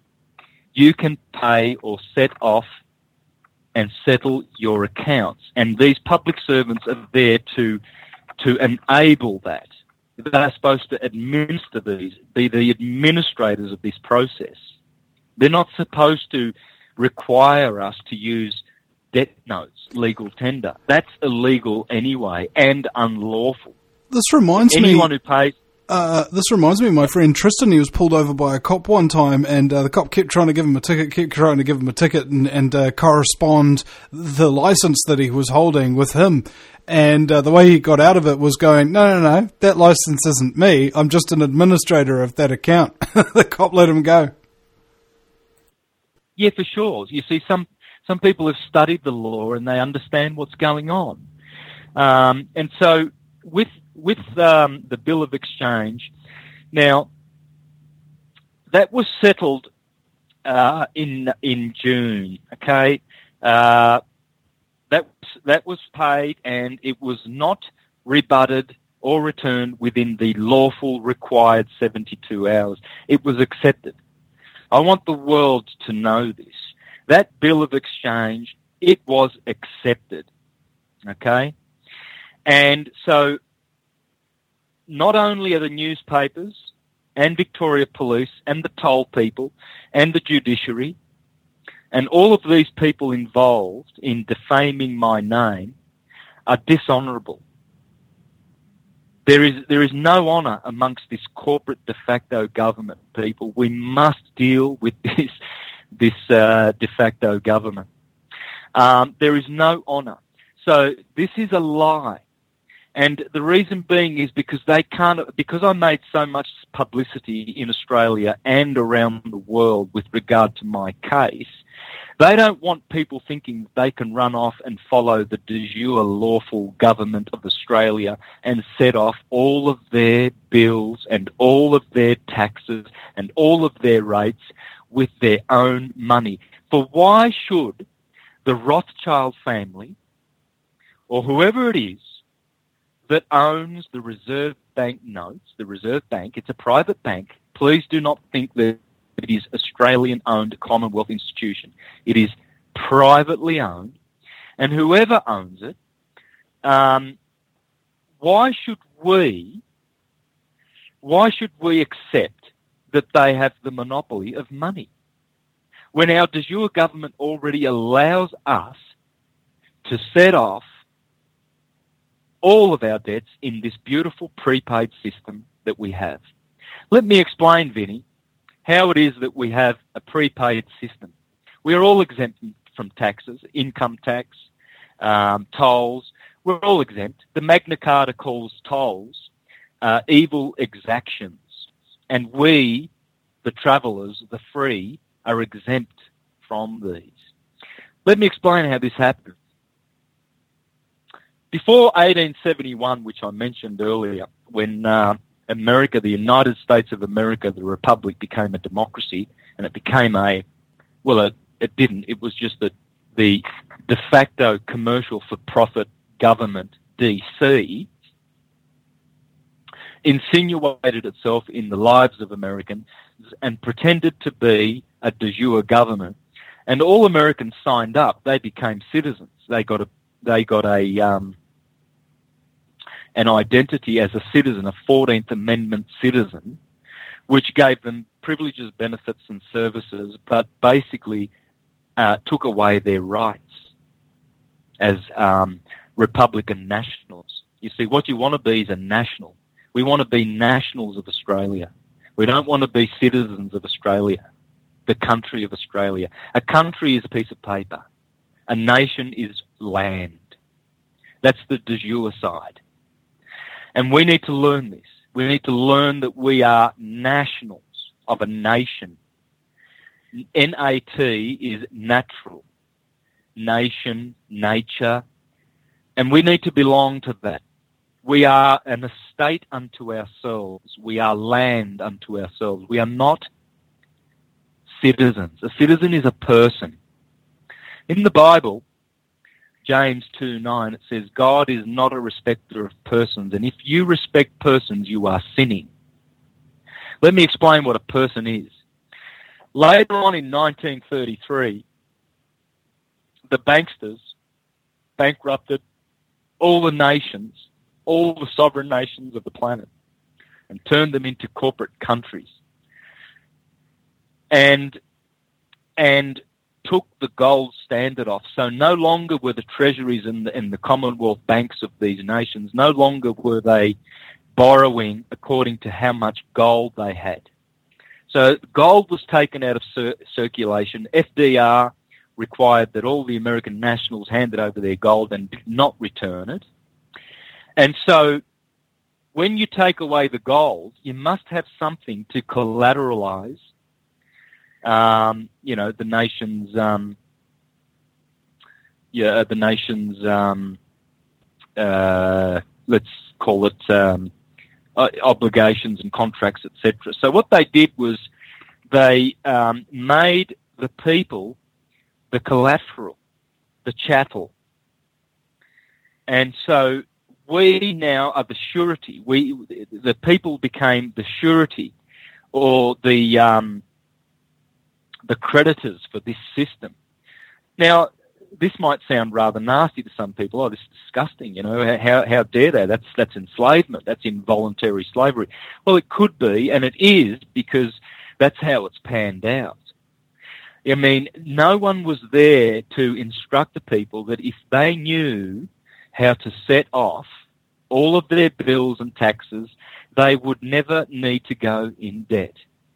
you can pay or set off and settle your accounts. And these public servants are there to to enable that. They're supposed to administer these, be the administrators of this process. They're not supposed to require us to use debt notes, legal tender. That's illegal anyway, and unlawful. This reminds Anyone me... Anyone who pays... Uh, this reminds me of my friend Tristan. He was pulled over by a cop one time, and uh, the cop kept trying to give him a ticket, kept trying to give him a ticket and, and uh, correspond the license that he was holding with him. And uh, the way he got out of it was going, no, no, no, that license isn't me. I'm just an administrator of that account. The cop let him go. Yeah, for sure. You see, some, some people have studied the law and they understand what's going on. Um, and so with with um, the Bill of Exchange, now, that was settled uh, in in June, okay? Uh, That that was paid, and it was not rebutted or returned within the lawful required seventy-two hours. It was accepted. I want the world to know this. That bill of exchange, it was accepted. Okay? And so not only are the newspapers and Victoria Police and the toll people and the judiciary and all of these people involved in defaming my name are dishonourable. There is there is no honour amongst this corporate de facto government, people. We must deal with this this uh, de facto government. Um, there is no honour. So this is a lie. And the reason being is because they can't, because I made so much publicity in Australia and around the world with regard to my case, they don't want people thinking they can run off and follow the de jure lawful government of Australia and set off all of their bills and all of their taxes and all of their rates with their own money. For why should the Rothschild family, or whoever it is, that owns the Reserve Bank notes, the Reserve Bank, it's a private bank. Please do not think that it is Australian-owned Commonwealth institution. It is privately owned, and whoever owns it, um, why should we, why should we accept that they have the monopoly of money when our de jure government already allows us to set off all of our debts in this beautiful prepaid system that we have? Let me explain, Vinny, how it is that we have a prepaid system. We are all exempt from taxes, income tax, um, tolls. We're all exempt. The Magna Carta calls tolls uh, evil exactions, and we, the travellers, the free, are exempt from these. Let me explain how this happens. Before eighteen seventy-one, which I mentioned earlier, when uh, America, the United States of America, the Republic, became a democracy, and it became a, well, it, it didn't. It was just that the de facto commercial for-profit government, D C, insinuated itself in the lives of Americans and pretended to be a de jure government. And all Americans signed up. They became citizens. They got a They got a um, an identity as a citizen, a fourteenth Amendment citizen, which gave them privileges, benefits and services, but basically uh, took away their rights as um, Republican nationals. You see, what you want to be is a national. We want to be nationals of Australia. We don't want to be citizens of Australia, the country of Australia. A country is a piece of paper. A nation is land. That's the de jure side. And we need to learn this. We need to learn that we are nationals of a nation. N A T is natural. Nation, nature. And we need to belong to that. We are an estate unto ourselves. We are land unto ourselves. We are not citizens. A citizen is a person. In the Bible, James two nine, it says, God is not a respecter of persons, and if you respect persons, you are sinning. Let me explain what a person is. Later on in nineteen thirty-three, the banksters bankrupted all the nations, all the sovereign nations of the planet, and turned them into corporate countries. And, and, took the gold standard off. So no longer were the treasuries and the, and the Commonwealth banks of these nations, no longer were they borrowing according to how much gold they had. So gold was taken out of cir- circulation. F D R required that all the American nationals handed over their gold and did not return it. And so when you take away the gold, you must have something to collateralize Um, you know, the nation's, um, yeah, the nation's, um, uh, let's call it, um, obligations and contracts, et cetera. So what they did was they um, made the people the collateral, the chattel, And so we now are the surety. We, the people became the surety or the um, the creditors for this system. Now, this might sound rather nasty to some people. Oh, this is disgusting. You know, how how dare they? That's that's enslavement. That's involuntary slavery. Well, it could be, and it is, because that's how it's panned out. I mean, no one was there to instruct the people that if they knew how to set off all of their bills and taxes, they would never need to go in debt.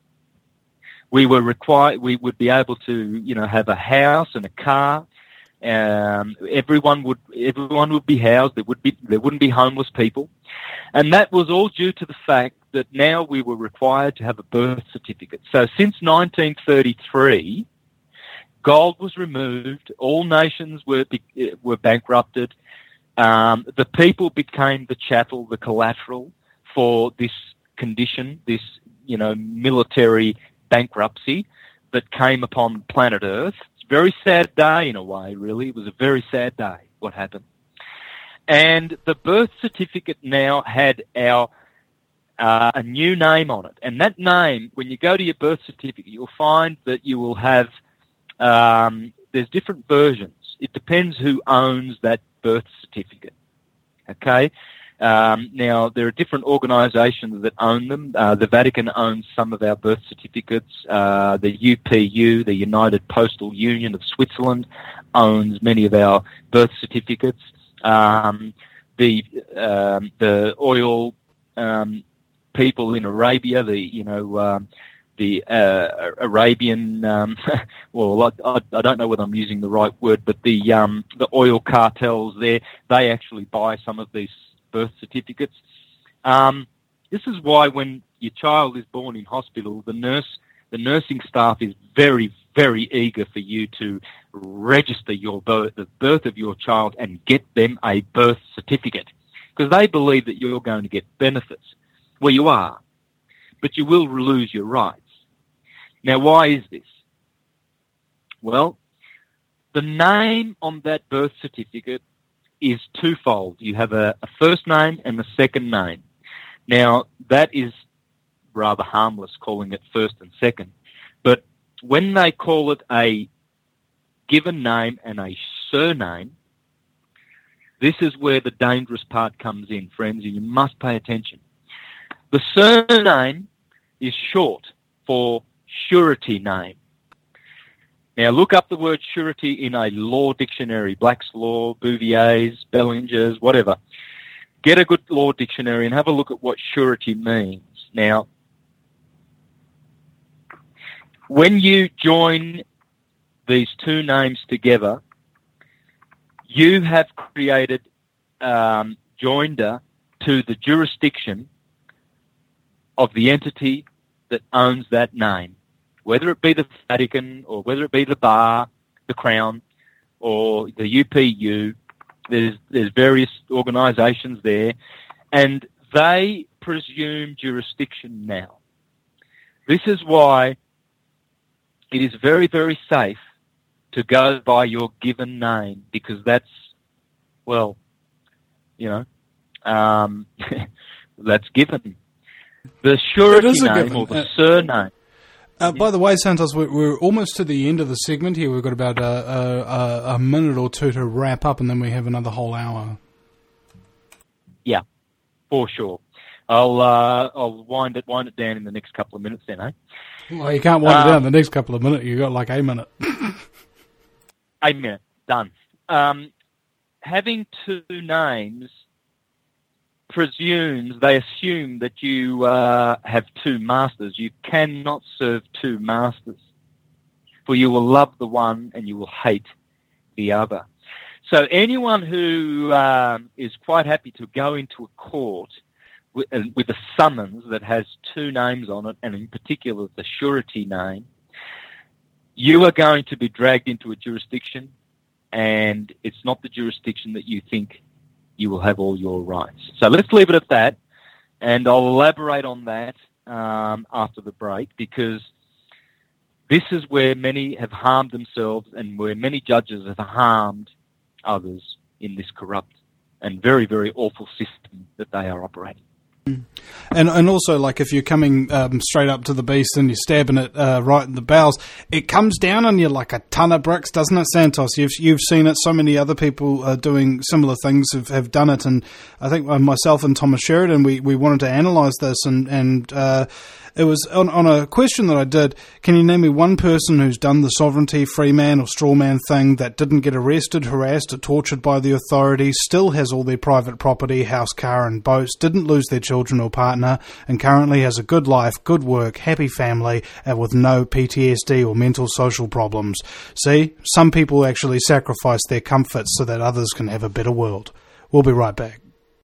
We were required. We would be able to, you know, have a house and a car. Um, everyone would everyone would be housed. There would be there wouldn't be homeless people, and that was all due to the fact that now we were required to have a birth certificate. So since nineteen thirty-three, gold was removed. All nations were were bankrupted. Um, the people became the chattel, the collateral for this condition, this you know military bankruptcy that came upon planet Earth. It's a very sad day in a way, really. It was a very sad day, what happened. And the birth certificate now had our uh, a new name on it. And that name, when you go to your birth certificate, you'll find that you will have, um, there's different versions. It depends who owns that birth certificate. Okay? Um, now, there are different organisations that own them. Uh, the Vatican owns some of our birth certificates. Uh, the U P U, the United Postal Union of Switzerland, owns many of our birth certificates. Um, the um, the oil um, people in Arabia, the you know um, the uh, Arabian, um, well, I, I don't know whether I'm using the right word, but the um, the oil cartels there, they actually buy some of these birth certificates. Um, this is why when your child is born in hospital, the nurse, the nursing staff is very, very eager for you to register your birth, the birth of your child, and get them a birth certificate, because they believe that you're going to get benefits. Well, you are, but you will lose your rights. Now, why is this? Well, the name on that birth certificate is twofold. You have a, a first name and a second name. Now, that is rather harmless, calling it first and second. But when they call it a given name and a surname, this is where the dangerous part comes in, friends, and you must pay attention. The surname is short for surety name. Now, look up the word surety in a law dictionary, Black's Law, Bouvier's, Bellinger's, whatever. Get a good law dictionary and have a look at what surety means. Now, when you join these two names together, you have created um, joinder to the jurisdiction of the entity that owns that name. Whether it be the Vatican or whether it be the Bar, the Crown, or the U P U, there's there's various organisations there, and they presume jurisdiction now. This is why it is very, very safe to go by your given name, because that's, well, you know, um, that's given. The surety name or the surname. Uh, by the way, Santos, we're, we're almost to the end of the segment here. We've got about a, a, a minute or two to wrap up, and then we have another whole hour. Yeah, for sure. I'll uh, I'll wind it wind it down in the next couple of minutes then, eh? Well, you can't wind um, it down in the next couple of minutes. You've got like a minute. a minute. Done. Um, having two names presumes, they assume that you uh, have two masters. You cannot serve two masters, for you will love the one and you will hate the other. So anyone who um, is quite happy to go into a court with, uh, with a summons that has two names on it, and in particular the surety name, you are going to be dragged into a jurisdiction, and it's not the jurisdiction that you think you will have all your rights. So let's leave it at that, and I'll elaborate on that um, after the break, because this is where many have harmed themselves and where many judges have harmed others in this corrupt and very, very awful system that they are operating. And and also, like, if you're coming um, straight up to the beast and you're stabbing it uh, right in the bowels, it comes down on you like a ton of bricks, doesn't it, Santos? You've you've seen it. So many other people are doing similar things, have, have done it. And I think myself and Thomas Sheridan, we, we wanted to analyse this, and, and uh, it was on, on a question that I did, can you name me one person who's done the sovereignty, free man or straw man thing that didn't get arrested, harassed or tortured by the authorities, still has all their private property, house, car and boats, didn't lose their children or partner, and currently has a good life, good work, happy family, and with no P T S D or mental social problems. See, some people actually sacrifice their comforts so that others can have a better world. We'll be right back.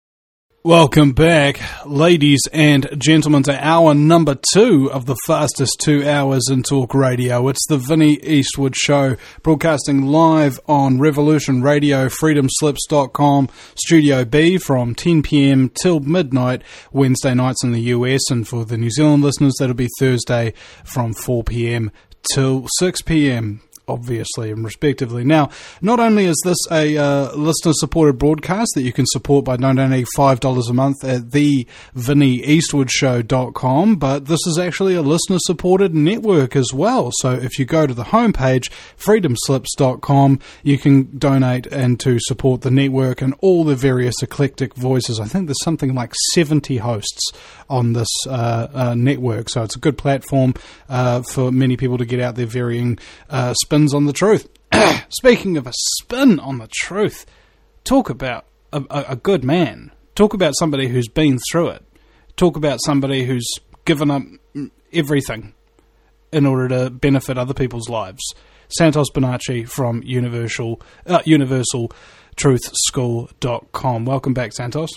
Welcome back, ladies and gentlemen, to hour number two of the fastest two hours in talk radio. It's the Vinnie Eastwood Show, broadcasting live on Revolution Radio, freedom slips dot com, Studio B from ten p.m. till midnight, Wednesday nights in the U S, and for the New Zealand listeners, that'll be Thursday from four p.m. till six p.m. obviously, and respectively. Now, not only is this a uh, listener-supported broadcast that you can support by donating five dollars a month at the vinnie eastwood show dot com, but this is actually a listener-supported network as well. So if you go to the homepage, freedom slips dot com, you can donate and to support the network and all the various eclectic voices. I think there's something like seventy hosts on this uh, uh, network, so it's a good platform uh, for many people to get out their varying uh, spins on the truth. Speaking of a spin on the truth, talk about a, a, a good man. Talk about somebody who's been through it. Talk about somebody who's given up everything in order to benefit other people's lives. Santos Bonacci from Universal uh, universal truth school dot com. Welcome back, Santos.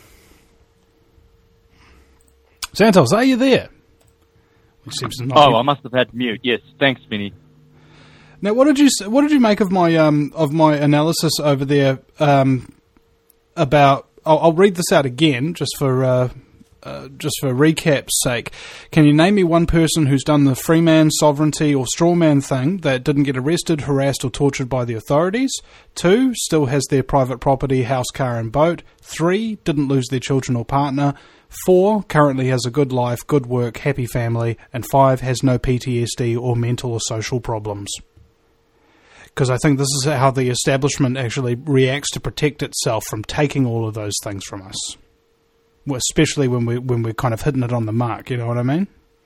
Santos, are you there? Seems to not oh, be. I must have had mute. Yes, thanks, Vinny. Now, what did you what did you make of my um of my analysis over there um about? I'll, I'll read this out again just for uh, uh, just for recap's sake. Can you name me one person who's done the free man, sovereignty, or straw man thing that didn't get arrested, harassed, or tortured by the authorities? Two, still has their private property, house, car, and boat. Three, didn't lose their children or partner. Four, currently has a good life, good work, happy family. And five, has no P T S D or mental or social problems. Because I think this is how the establishment actually reacts to protect itself from taking all of those things from us. Well, especially when, we, when we're kind of hitting it on the mark, you know what I mean?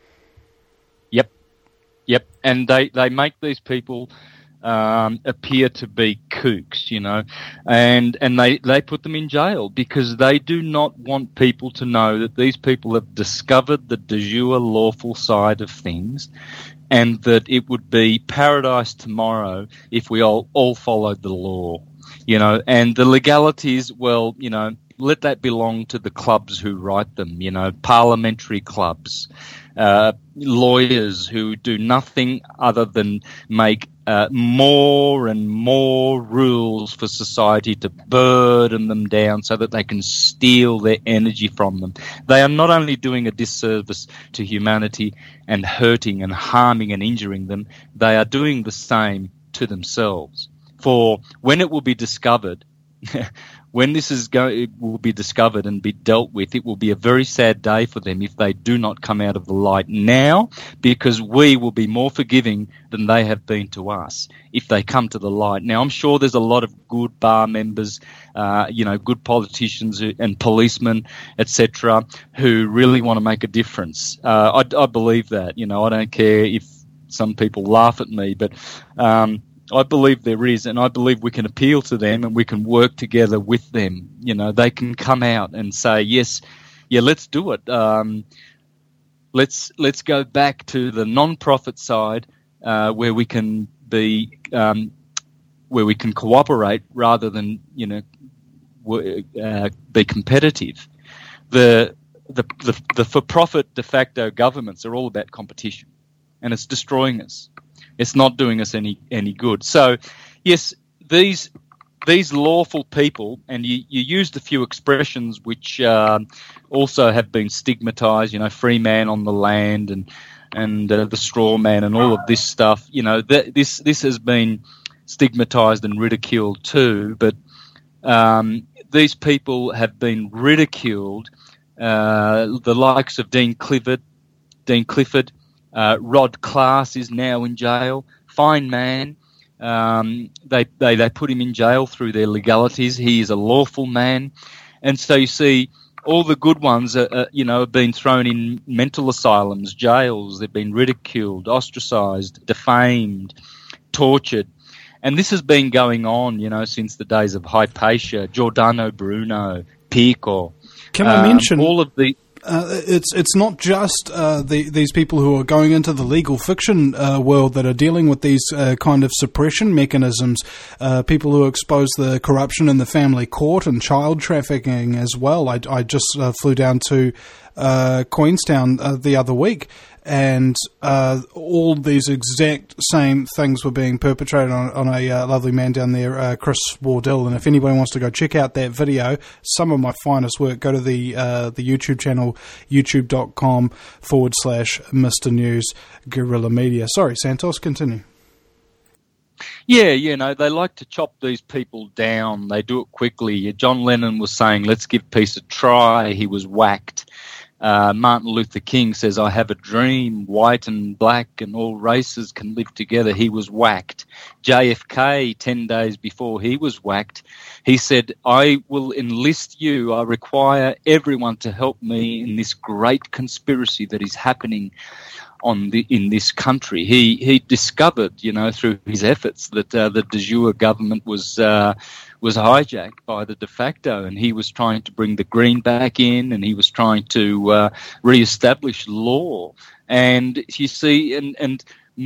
Yep. Yep. And they, they make these people um, appear to be kooks, you know, and and they, they put them in jail because they do not want people to know that these people have discovered the de jure lawful side of things, and that it would be paradise tomorrow if we all, all followed the law, you know, and the legalities, well, you know, let that belong to the clubs who write them, you know, parliamentary clubs, uh, lawyers who do nothing other than make uh, more and more rules for society to burden them down so that they can steal their energy from them. They are not only doing a disservice to humanity and hurting and harming and injuring them, they are doing the same to themselves. For when it will be discovered, when this is go, it will be discovered and be dealt with, it will be a very sad day for them if they do not come out of the light now, because we will be more forgiving than they have been to us if they come to the light. Now, I'm sure there's a lot of good bar members, uh, you know, good politicians and policemen, et cetera, who really want to make a difference. Uh, I, I believe that. You know, I don't care if some people laugh at me, but um, I believe there is, and I believe we can appeal to them and we can work together with them. You know, they can come out and say, yes, yeah, let's do it. Um, let's let's go back to the non-profit side uh, where we can be, um, where we can cooperate rather than, you know, w- uh, be competitive. The, the the the for-profit de facto governments are all about competition, and it's destroying us. It's not doing us any, any good. So, yes, these these lawful people, and you, you used a few expressions which uh, also have been stigmatized, you know, free man on the land and and uh, the straw man and all of this stuff. You know, th- this this has been stigmatized and ridiculed too. But um, these people have been ridiculed. Uh, the likes of Dean Clifford, Dean Clifford, uh, Rod Class is now in jail. Fine man. Um, they, they, they put him in jail through their legalities. He is a lawful man. And so you see, all the good ones, are, are, you know, have been thrown in mental asylums, jails. They've been ridiculed, ostracised, defamed, tortured. And this has been going on, you know, since the days of Hypatia, Giordano Bruno, Pico. Can I um, mention all of the... Uh, it's it's not just uh, the, these people who are going into the legal fiction uh, world that are dealing with these uh, kind of suppression mechanisms. Uh, people who expose the corruption in the family court and child trafficking as well. I, I just uh, flew down to uh, Queenstown uh, the other week, and uh, all these exact same things were being perpetrated on, on a uh, lovely man down there, uh, Chris Wardell. And if anybody wants to go check out that video, some of my finest work, go to the uh, the YouTube channel, youtube.com forward slash Mister News Guerrilla Media. Sorry, Santos, continue. Yeah, you know, they like to chop these people down. They do it quickly. John Lennon was saying, let's give peace a try. He was whacked. Uh, Martin Luther King says, I have a dream, white and black and all races can live together. He was whacked. J F K, ten days before he was whacked, he said, I will enlist you. I require everyone to help me in this great conspiracy that is happening on the, in this country. He he discovered, you know, through his efforts that uh, the de jure government was uh, was hijacked by the de facto, and he was trying to bring the Green back in, and he was trying to uh, re-establish law. And you see, and and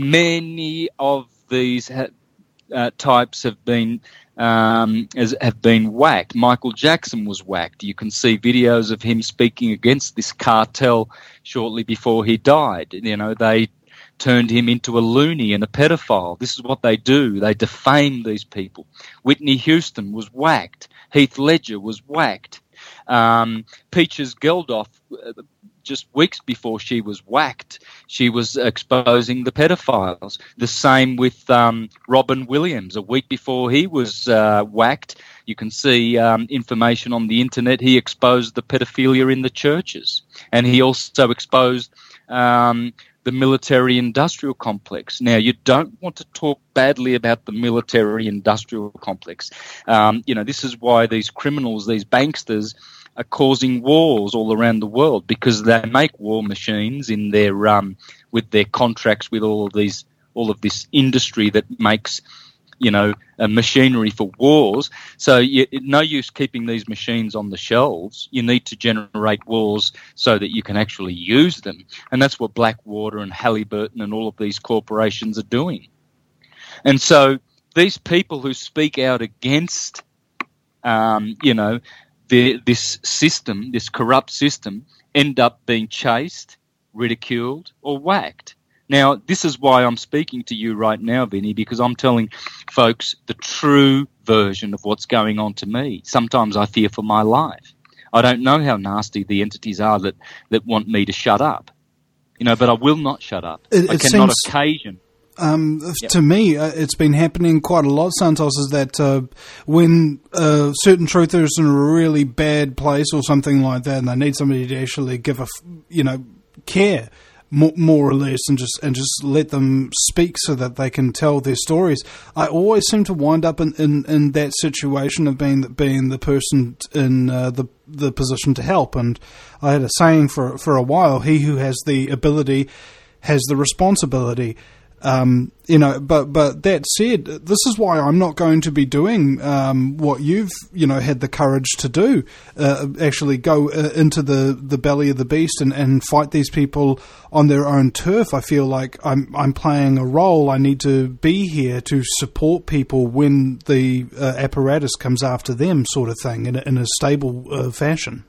many of these ha- uh, types have been um, as, have been whacked. Michael Jackson was whacked. You can see videos of him speaking against this cartel shortly before he died. You know, they turned him into a loony and a pedophile. This is what they do. They defame these people. Whitney Houston was whacked. Heath Ledger was whacked. Um, Peaches Geldof, uh, just weeks before she was whacked, she was exposing the pedophiles. The same with um, Robin Williams. A week before he was uh, whacked, you can see um, information on the internet. He exposed the pedophilia in the churches. And he also exposed um, the military-industrial complex. Now, you don't want to talk badly about the military-industrial complex. Um, you know, this is why these criminals, these banksters, are causing wars all around the world, because they make war machines in their um, with their contracts with all of these, all of this industry that makes, you know, a machinery for wars. So you, no use keeping these machines on the shelves. You need to generate wars so that you can actually use them. And that's what Blackwater and Halliburton and all of these corporations are doing. And so these people who speak out against, um, you know, the, this system, this corrupt system, end up being chased, ridiculed, or whacked. Now, this is why I'm speaking to you right now, Vinny, because I'm telling folks the true version of what's going on to me. Sometimes I fear for my life. I don't know how nasty the entities are that, that want me to shut up. You know, but I will not shut up. It, I it cannot seems, occasion. Um, yep. To me, uh, it's been happening quite a lot, Santos, is that uh, when uh, certain truthers in a really bad place or something like that, and they need somebody to actually give a, you know, care, More, more or less, and just and just let them speak so that they can tell their stories. I always seem to wind up in, in, in that situation of being being the person in uh, the the position to help. And I had a saying for for a while: "He who has the ability has the responsibility." Um, you know, but but that said, this is why I'm not going to be doing um, what you've you know had the courage to do. Uh, actually, go uh, into the, the belly of the beast and, and fight these people on their own turf. I feel like I'm I'm playing a role. I need to be here to support people when the uh, apparatus comes after them, sort of thing, in a, in a stable uh, fashion.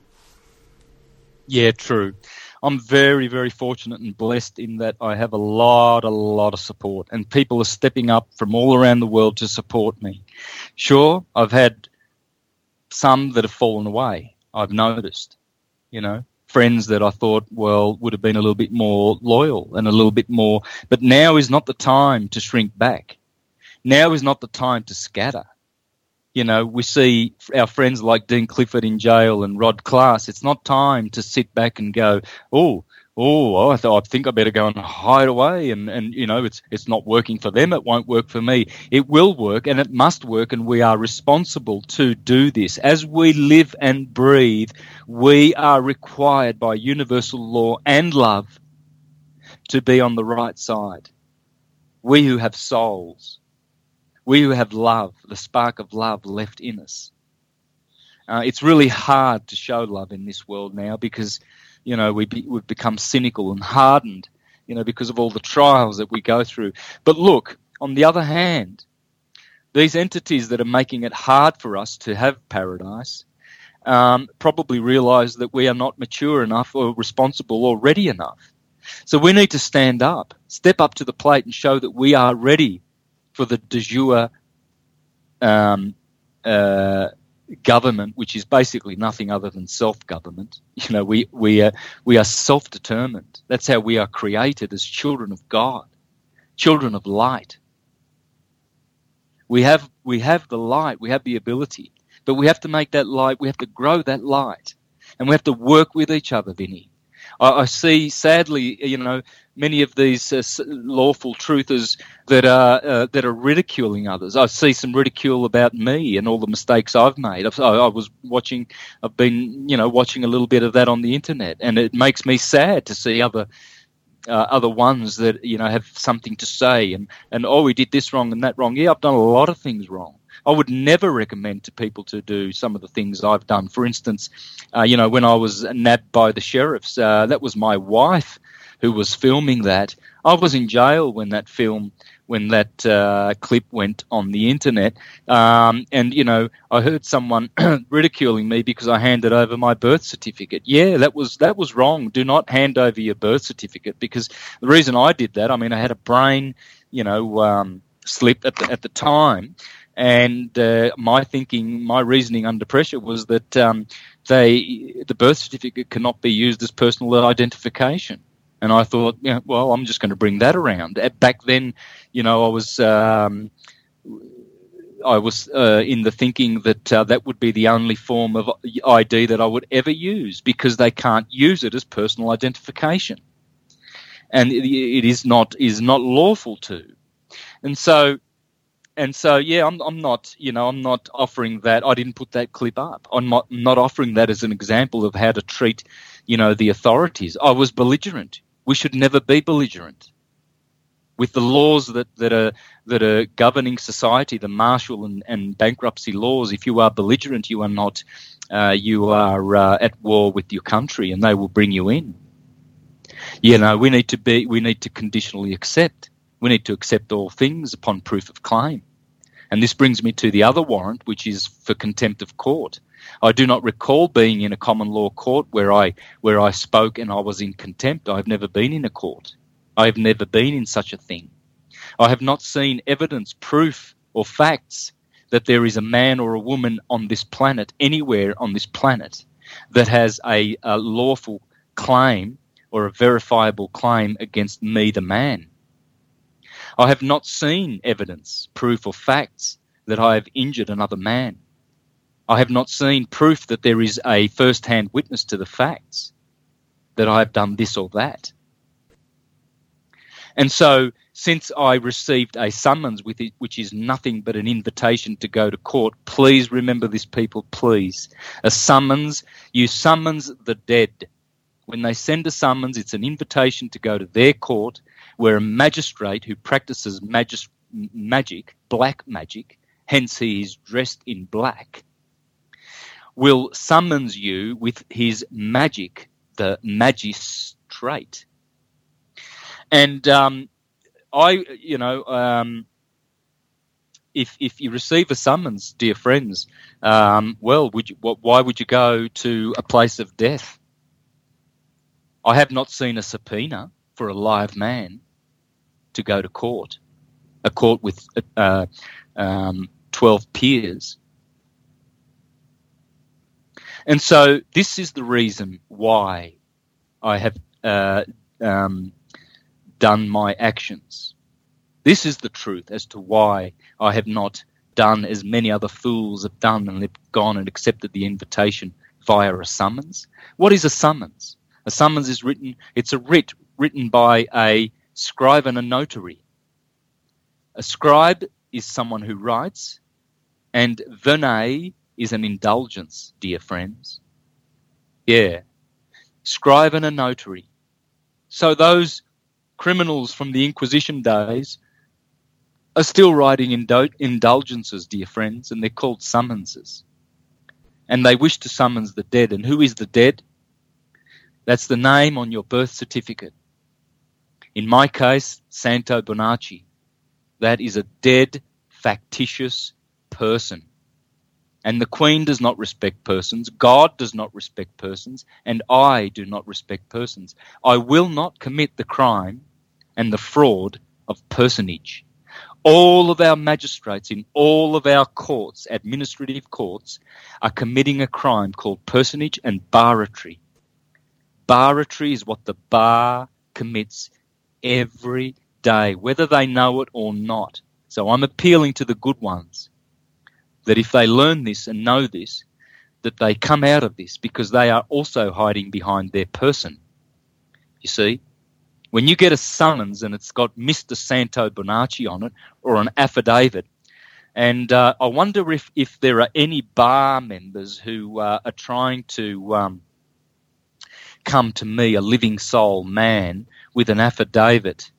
Yeah, true. I'm very, very fortunate and blessed in that I have a lot, a lot of support, and people are stepping up from all around the world to support me. Sure, I've had some that have fallen away, I've noticed, you know, friends that I thought, well, would have been a little bit more loyal and a little bit more, but now is not the time to shrink back. Now is not the time to scatter. You know, we see our friends like Dean Clifford in jail and Rod Class. It's not time to sit back and go, oh, oh, I, th- I think I better go and hide away. And, and, you know, it's it's not working for them. It won't work for me. It will work, and it must work, and we are responsible to do this. As we live and breathe, we are required by universal law and love to be on the right side. We who have souls. We who have love, the spark of love left in us. Uh, it's really hard to show love in this world now because, you know, we be, we've become cynical and hardened, you know, because of all the trials that we go through. But look, on the other hand, these entities that are making it hard for us to have paradise um, probably realise that we are not mature enough or responsible or ready enough. So we need to stand up, step up to the plate and show that we are ready for the de jure um, uh, government, which is basically nothing other than self-government. You know, we we are we are self-determined. That's how we are created as children of God, children of light. We have we have the light, we have the ability, but we have to make that light. We have to grow that light, and we have to work with each other, Vinny. I, I see, sadly, you know, many of these uh, lawful truthers that are uh, that are ridiculing others. I see some ridicule about me and all the mistakes I've made. I've, I, I was watching, I've been, you know, watching a little bit of that on the internet, and it makes me sad to see other uh, other ones that, you know, have something to say and and oh, we did this wrong and that wrong. Yeah, I've done a lot of things wrong. I would never recommend to people to do some of the things I've done. For instance, uh, you know, when I was nabbed by the sheriffs, uh, that was my wife who was filming that. I was in jail when that film, when that uh, clip went on the internet. Um, and, you know, I heard someone ridiculing me because I handed over my birth certificate. Yeah, that was that was wrong. Do not hand over your birth certificate, because the reason I did that, I mean, I had a brain, you know, um, slip at the, at the time. And uh, my thinking, my reasoning under pressure was that um, they, the birth certificate cannot be used as personal identification. And I thought, yeah, well, I'm just going to bring that around. Back then, you know, I was um, I was uh, in the thinking that uh, that would be the only form of I D that I would ever use, because they can't use it as personal identification, and it, it is not is not lawful to. And so. And so, yeah, I'm, I'm not, you know, I'm not offering that. I didn't put that clip up. I'm not, not offering that as an example of how to treat, you know, the authorities. I was belligerent. We should never be belligerent. With the laws that, that are that are governing society, the martial and, and bankruptcy laws, if you are belligerent, you are not, uh, you are uh, at war with your country, and they will bring you in. You know, we need to be, we need to conditionally accept. We need to accept all things upon proof of claim. And this brings me to the other warrant, which is for contempt of court. I do not recall being in a common law court where I where I spoke and I was in contempt. I have never been in a court. I have never been in such a thing. I have not seen evidence, proof, or facts that there is a man or a woman on this planet, anywhere on this planet, that has a, a lawful claim or a verifiable claim against me, the man. I have not seen evidence, proof, or facts that I have injured another man. I have not seen proof that there is a first-hand witness to the facts that I have done this or that. And so, since I received a summons, with it, which is nothing but an invitation to go to court, please remember this, people, please. A summons, you summons the dead. When they send a summons, it's an invitation to go to their court, where a magistrate who practices magis- magic, black magic, hence he is dressed in black, will summons you with his magic, the magistrate. And um, I, you know, um, if if you receive a summons, dear friends, um, well, would you, why would you go to a place of death? I have not seen a subpoena for a live man to go to court, a court with uh, um, twelve peers. And so this is the reason why I have uh, um, done my actions. This is the truth as to why I have not done as many other fools have done, and they've gone and accepted the invitation via a summons. What is a summons? A summons is written, it's a writ written by a scribe and a notary. A scribe is someone who writes, and veni is an indulgence, dear friends. Yeah. Scribe and a notary. So those criminals from the Inquisition days are still writing indo- indulgences, dear friends, and they're called summonses. And they wish to summons the dead. And who is the dead? That's the name on your birth certificate. In my case, Santo Bonacci. That is a dead, factitious person. And the Queen does not respect persons, God does not respect persons, and I do not respect persons. I will not commit the crime and the fraud of personage. All of our magistrates in all of our courts, administrative courts, are committing a crime called personage and barratry. Barratry is what the bar commits every day, whether they know it or not. So I'm appealing to the good ones, that if they learn this and know this, that they come out of this, because they are also hiding behind their person. You see, when you get a summons and it's got Mister Santo Bonacci on it, or an affidavit, and uh, I wonder if, if there are any bar members who uh, are trying to um, come to me, a living soul man, with an affidavit,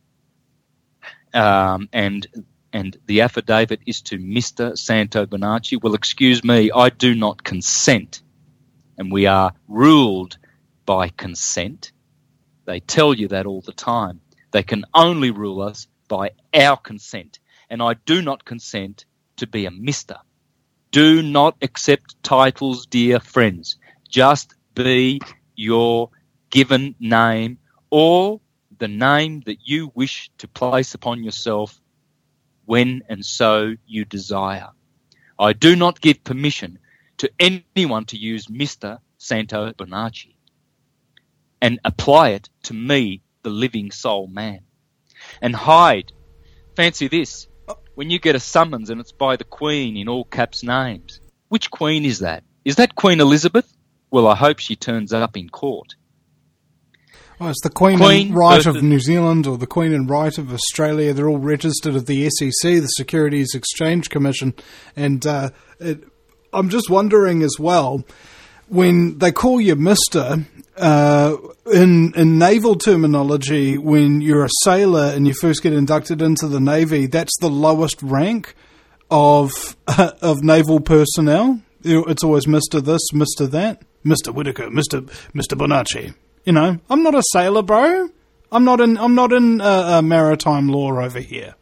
um, and and the affidavit is to Mister Santo Bonacci. Well, excuse me, I do not consent. And we are ruled by consent. They tell you that all the time. They can only rule us by our consent. And I do not consent to be a mister. Do not accept titles, dear friends. Just be your given name, or the name that you wish to place upon yourself when and so you desire. I do not give permission to anyone to use Mister Santo Bonacci and apply it to me, the living soul man, and hide. Fancy this, when you get a summons and it's by the Queen in all caps names. Which Queen is that? Is that Queen Elizabeth? Well, I hope she turns up in court. Oh, it's the Queen, Queen and Right of New Zealand or the Queen and Right of Australia. They're all registered at the S E C, the Securities Exchange Commission. And uh, it, I'm just wondering as well, when they call you Mister, uh, in, in naval terminology, when you're a sailor and you first get inducted into the Navy, that's the lowest rank of uh, of naval personnel. It's always Mister this, Mister that, Mister Whittaker, Mister Mister Bonacci. You know, I'm not a sailor, bro. I'm not in. I'm not in uh, uh, maritime law over here.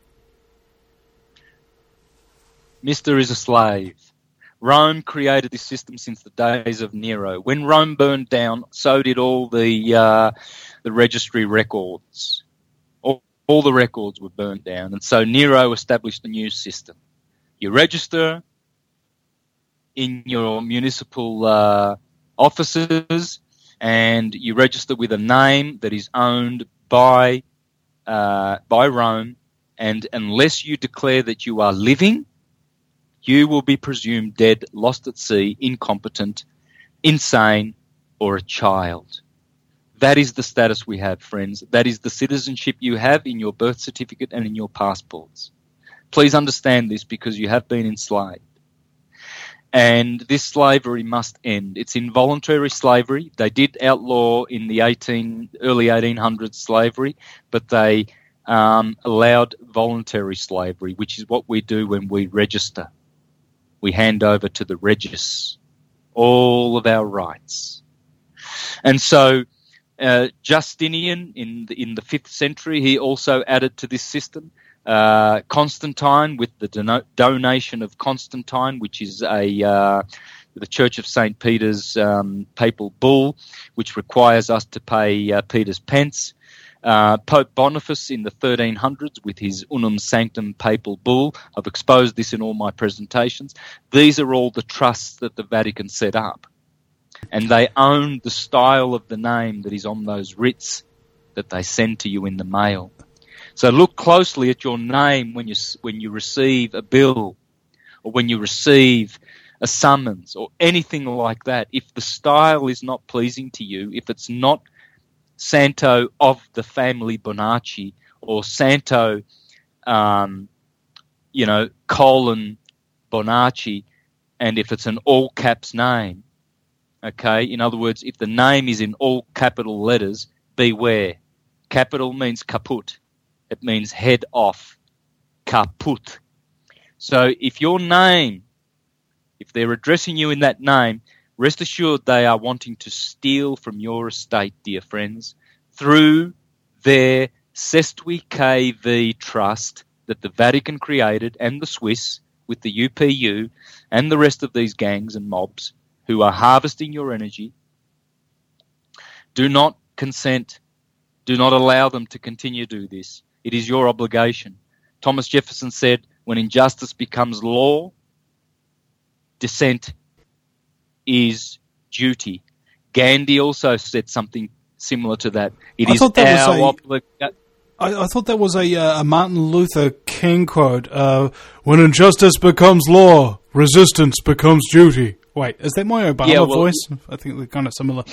Mister is a slave. Rome created this system since the days of Nero. When Rome burned down, so did all the uh, the registry records. All, all the records were burned down, and so Nero established a new system. You register in your municipal uh, offices, and you register with a name that is owned by uh, by Rome, and unless you declare that you are living, you will be presumed dead, lost at sea, incompetent, insane, or a child. That is the status we have, friends. That is the citizenship you have in your birth certificate and in your passports. Please understand this, because you have been enslaved. And this slavery must end. It's involuntary slavery. They did outlaw in the eighteen early eighteen hundreds slavery, but they um, allowed voluntary slavery, which is what we do when we register. We hand over to the regis all of our rights. And so uh, Justinian in the, in the fifth century, he also added to this system. Uh, Constantine, with the dono- donation of Constantine, which is a uh, the Church of Saint Peter's um, papal bull, which requires us to pay uh, Peter's pence. Uh, Pope Boniface in the thirteen hundreds with his Unum Sanctum papal bull. I've exposed this in all my presentations. These are all the trusts that the Vatican set up, and they own the style of the name that is on those writs that they send to you in the mail. So look closely at your name when you when you receive a bill or when you receive a summons or anything like that, if the style is not pleasing to you, if it's not Santo of the family Bonacci or Santo, um, you know, colon Bonacci, and if it's an all caps name, okay, in other words, if the name is in all capital letters, beware. Capital means kaput. It means head off. Kaput. So if your name, if they're addressing you in that name, rest assured they are wanting to steal from your estate, dear friends, through their Sestui K V trust that the Vatican created and the Swiss with the U P U and the rest of these gangs and mobs who are harvesting your energy. Do not consent. Do not allow them to continue to do this. It is your obligation. Thomas Jefferson said, when injustice becomes law, dissent is duty. Gandhi also said something similar to that. It I is thought that our was a- obligation. I, I thought that was a, uh, a Martin Luther King quote. Uh, when injustice becomes law, resistance becomes duty. Wait, is that my Obama Yeah, well- voice? I think they're kind of similar.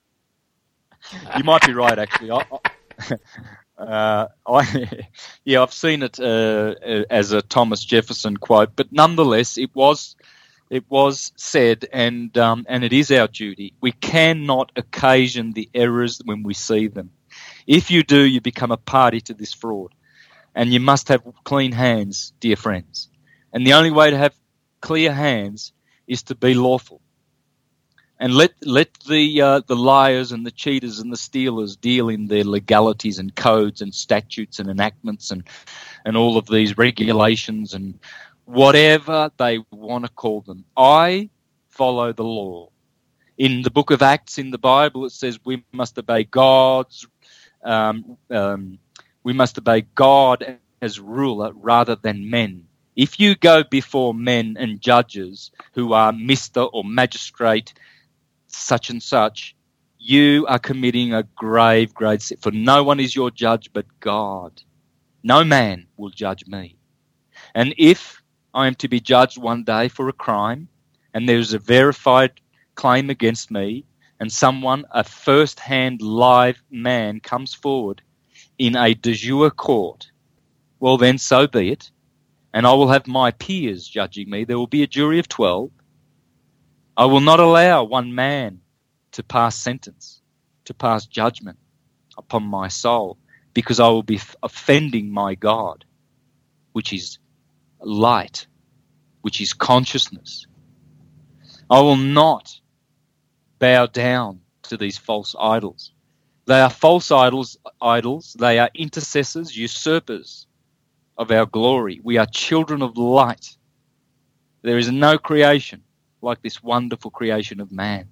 You might be right, actually. I, I, uh, I, yeah, I've seen it uh, as a Thomas Jefferson quote, but nonetheless, it was it was said, and um, and it is our duty. We cannot occasion the errors when we see them. If you do, you become a party to this fraud, and you must have clean hands, dear friends. And the only way to have clear hands is to be lawful. And let let the uh, the liars and the cheaters and the stealers deal in their legalities and codes and statutes and enactments and, and all of these regulations and whatever they want to call them. I follow the law. In the book of Acts in the Bible, it says we must obey God's um, um, we must obey God as ruler rather than men. If you go before men and judges who are Mister or Magistrate such and such, you are committing a grave, grave sin. For no one is your judge but God. No man will judge me. And if I am to be judged one day for a crime, and there is a verified claim against me, and someone, a first-hand live man, comes forward in a de jure court, well then, so be it. And I will have my peers judging me. There will be a jury of twelve. I will not allow one man to pass sentence, to pass judgment upon my soul, because I will be f- offending my God, which is light, which is consciousness. I will not bow down to these false idols. They are false idols, idols. They are intercessors, usurpers of our glory. We are children of light. There is no creation like this wonderful creation of man.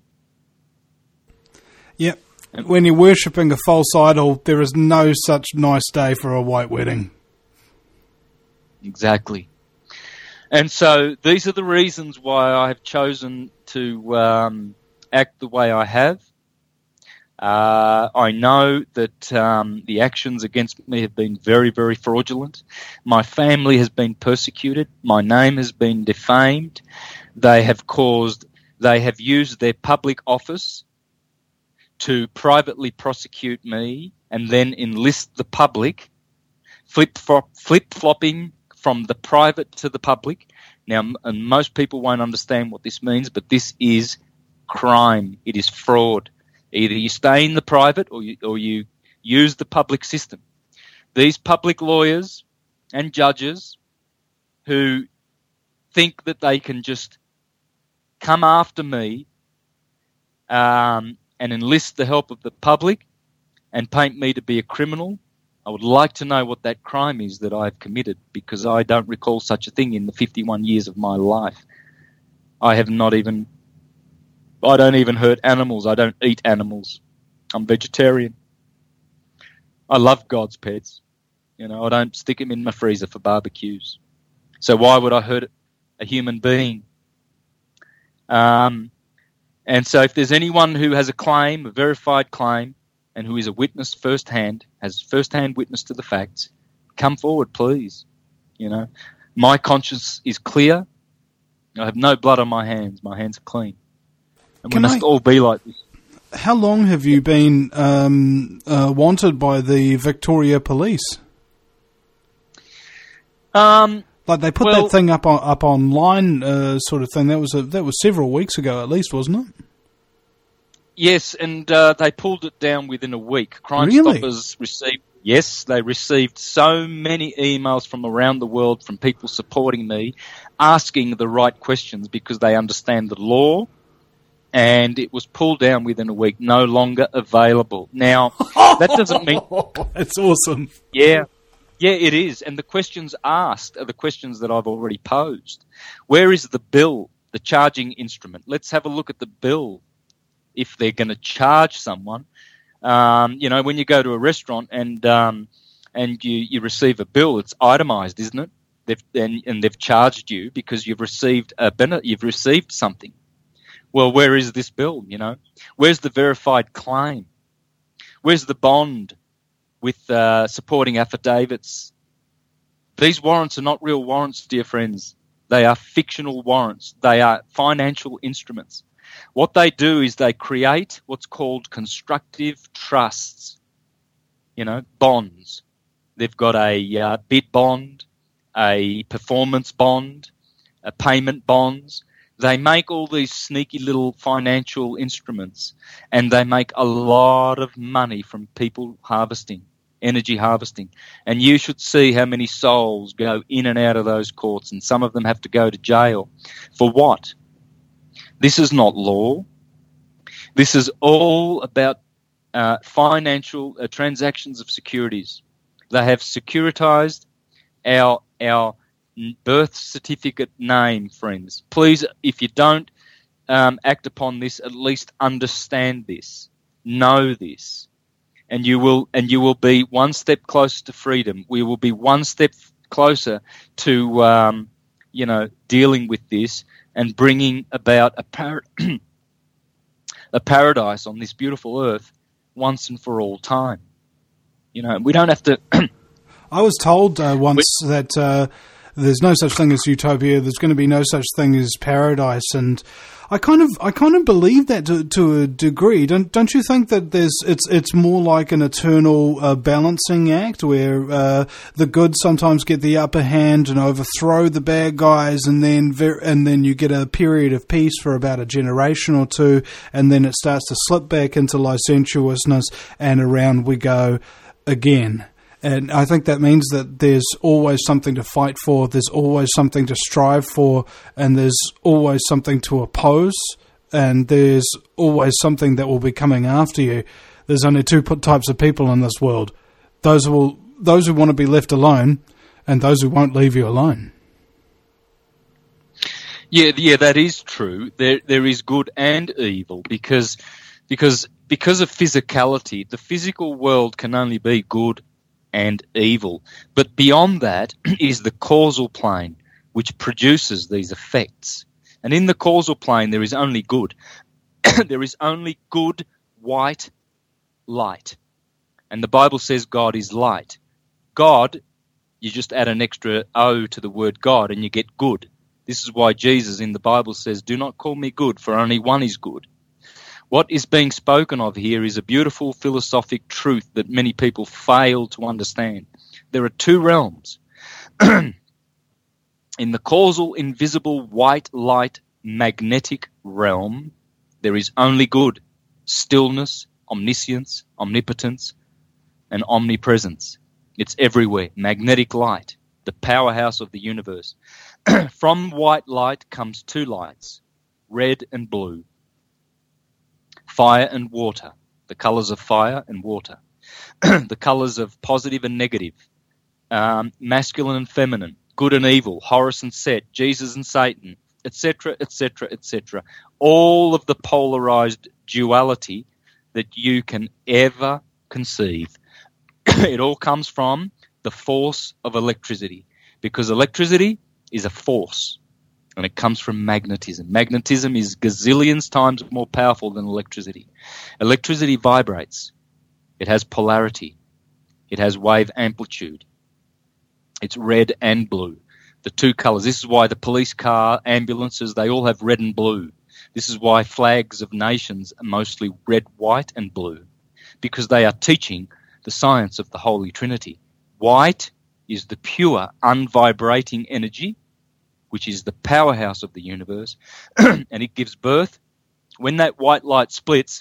Yeah. When you're worshipping a false idol, there is no such nice day for a white wedding. Exactly. And so these are the reasons why I have chosen to um, act the way I have. Uh, I know that um, the actions against me have been very, very fraudulent. My family has been persecuted. My name has been defamed. They have caused, they have used their public office to privately prosecute me and then enlist the public, flip-flop, flip-flopping from the private to the public. Now, and most people won't understand what this means, but this is crime. It is fraud. Either you stay in the private or you, or you use the public system. These public lawyers and judges who think that they can just come after me um, and enlist the help of the public and paint me to be a criminal, I would like to know what that crime is that I've committed, because I don't recall such a thing in the fifty-one years of my life. I have not even, I don't even hurt animals. I don't eat animals. I'm vegetarian. I love God's pets. You know, I don't stick them in my freezer for barbecues. So why would I hurt a human being? Um, and so if there's anyone who has a claim, a verified claim, and who is a witness firsthand, has firsthand witness to the facts, come forward, please. You know, my conscience is clear. I have no blood on my hands. My hands are clean. And Can we must I- all be like this. How long have you been um, uh, wanted by the Victoria Police? Um, Like they put Well- that thing up on, up online, uh, sort of thing. That was a, that was several weeks ago, at least, wasn't it? yes, and uh, they pulled it down within a week. Crime Really? Stoppers received, yes, they received so many emails from around the world from people supporting me, asking the right questions because they understand the law, and it was pulled down within a week, no longer available. Now, that doesn't mean... It's awesome. Yeah. Yeah, it is. And the questions asked are the questions that I've already posed. Where is the bill, the charging instrument? Let's have a look at the bill. If they're going to charge someone, um, you know, when you go to a restaurant and um, and you, you receive a bill, it's itemized, isn't it? They've, and, and they've charged you because you've received a bene- you've received something. Well, where is this bill, you know? Where's the verified claim? Where's the bond with uh, supporting affidavits? These warrants are not real warrants, dear friends. They are fictional warrants. They are financial instruments. What they do is they create what's called constructive trusts, you know, bonds. They've got a uh, bid bond, a performance bond, a payment bonds. They make all these sneaky little financial instruments, and they make a lot of money from people harvesting, energy harvesting. And you should see how many souls go in and out of those courts, and some of them have to go to jail. For what? This is not law. This is all about uh, financial uh, transactions of securities. They have securitized our our birth certificate name, friends. Please, if you don't um, act upon this, at least understand this, know this, and you will and you will be one step closer to freedom. We will be one step closer to um, you know dealing with this and bringing about a, par- a paradise on this beautiful earth once and for all time. You know, we don't have to... I was told uh, once that uh, there's no such thing as utopia. There's going to be no such thing as paradise, and I kind of, I kind of believe that to, to a degree. Don't, don't you think that there's, it's, it's more like an eternal uh, balancing act where uh, the good sometimes get the upper hand and overthrow the bad guys, and then, ver- and then you get a period of peace for about a generation or two, and then it starts to slip back into licentiousness, and around we go again. And I think that means that there's always something to fight for, there's always something to strive for, and there's always something to oppose, and there's always something that will be coming after you. There's only two types of people in this world. Those who will, those who want to be left alone, and those who won't leave you alone. Yeah, yeah, that is true. There, there is good and evil because, because, because of physicality, the physical world can only be good and evil. But beyond that is the causal plane, which produces these effects. And in the causal plane, there is only good. There is only good white light. And the Bible says God is light. God, you just add an extra O to the word God and you get good. This is why Jesus in the Bible says, "Do not call me good, for only one is good." What is being spoken of here is a beautiful philosophic truth that many people fail to understand. There are two realms. In the causal, invisible, white light, magnetic realm, there is only good, stillness, omniscience, omnipotence, and omnipresence. It's everywhere. Magnetic light, the powerhouse of the universe. From white light comes two lights, red and blue. Fire and water, the colours of fire and water, the colours of positive and negative, um, masculine and feminine, good and evil, Horus and Set, Jesus and Satan, et cetera, et cetera, et cetera. All of the polarized duality that you can ever conceive. It all comes from the force of electricity, because electricity is a force. And it comes from magnetism. Magnetism is gazillions times more powerful than electricity. Electricity vibrates. It has polarity. It has wave amplitude. It's red and blue. The two colours. This is why the police car, ambulances, they all have red and blue. This is why flags of nations are mostly red, white and blue, because they are teaching the science of the Holy Trinity. White is the pure, unvibrating energy, which is the powerhouse of the universe, and it gives birth. When that white light splits,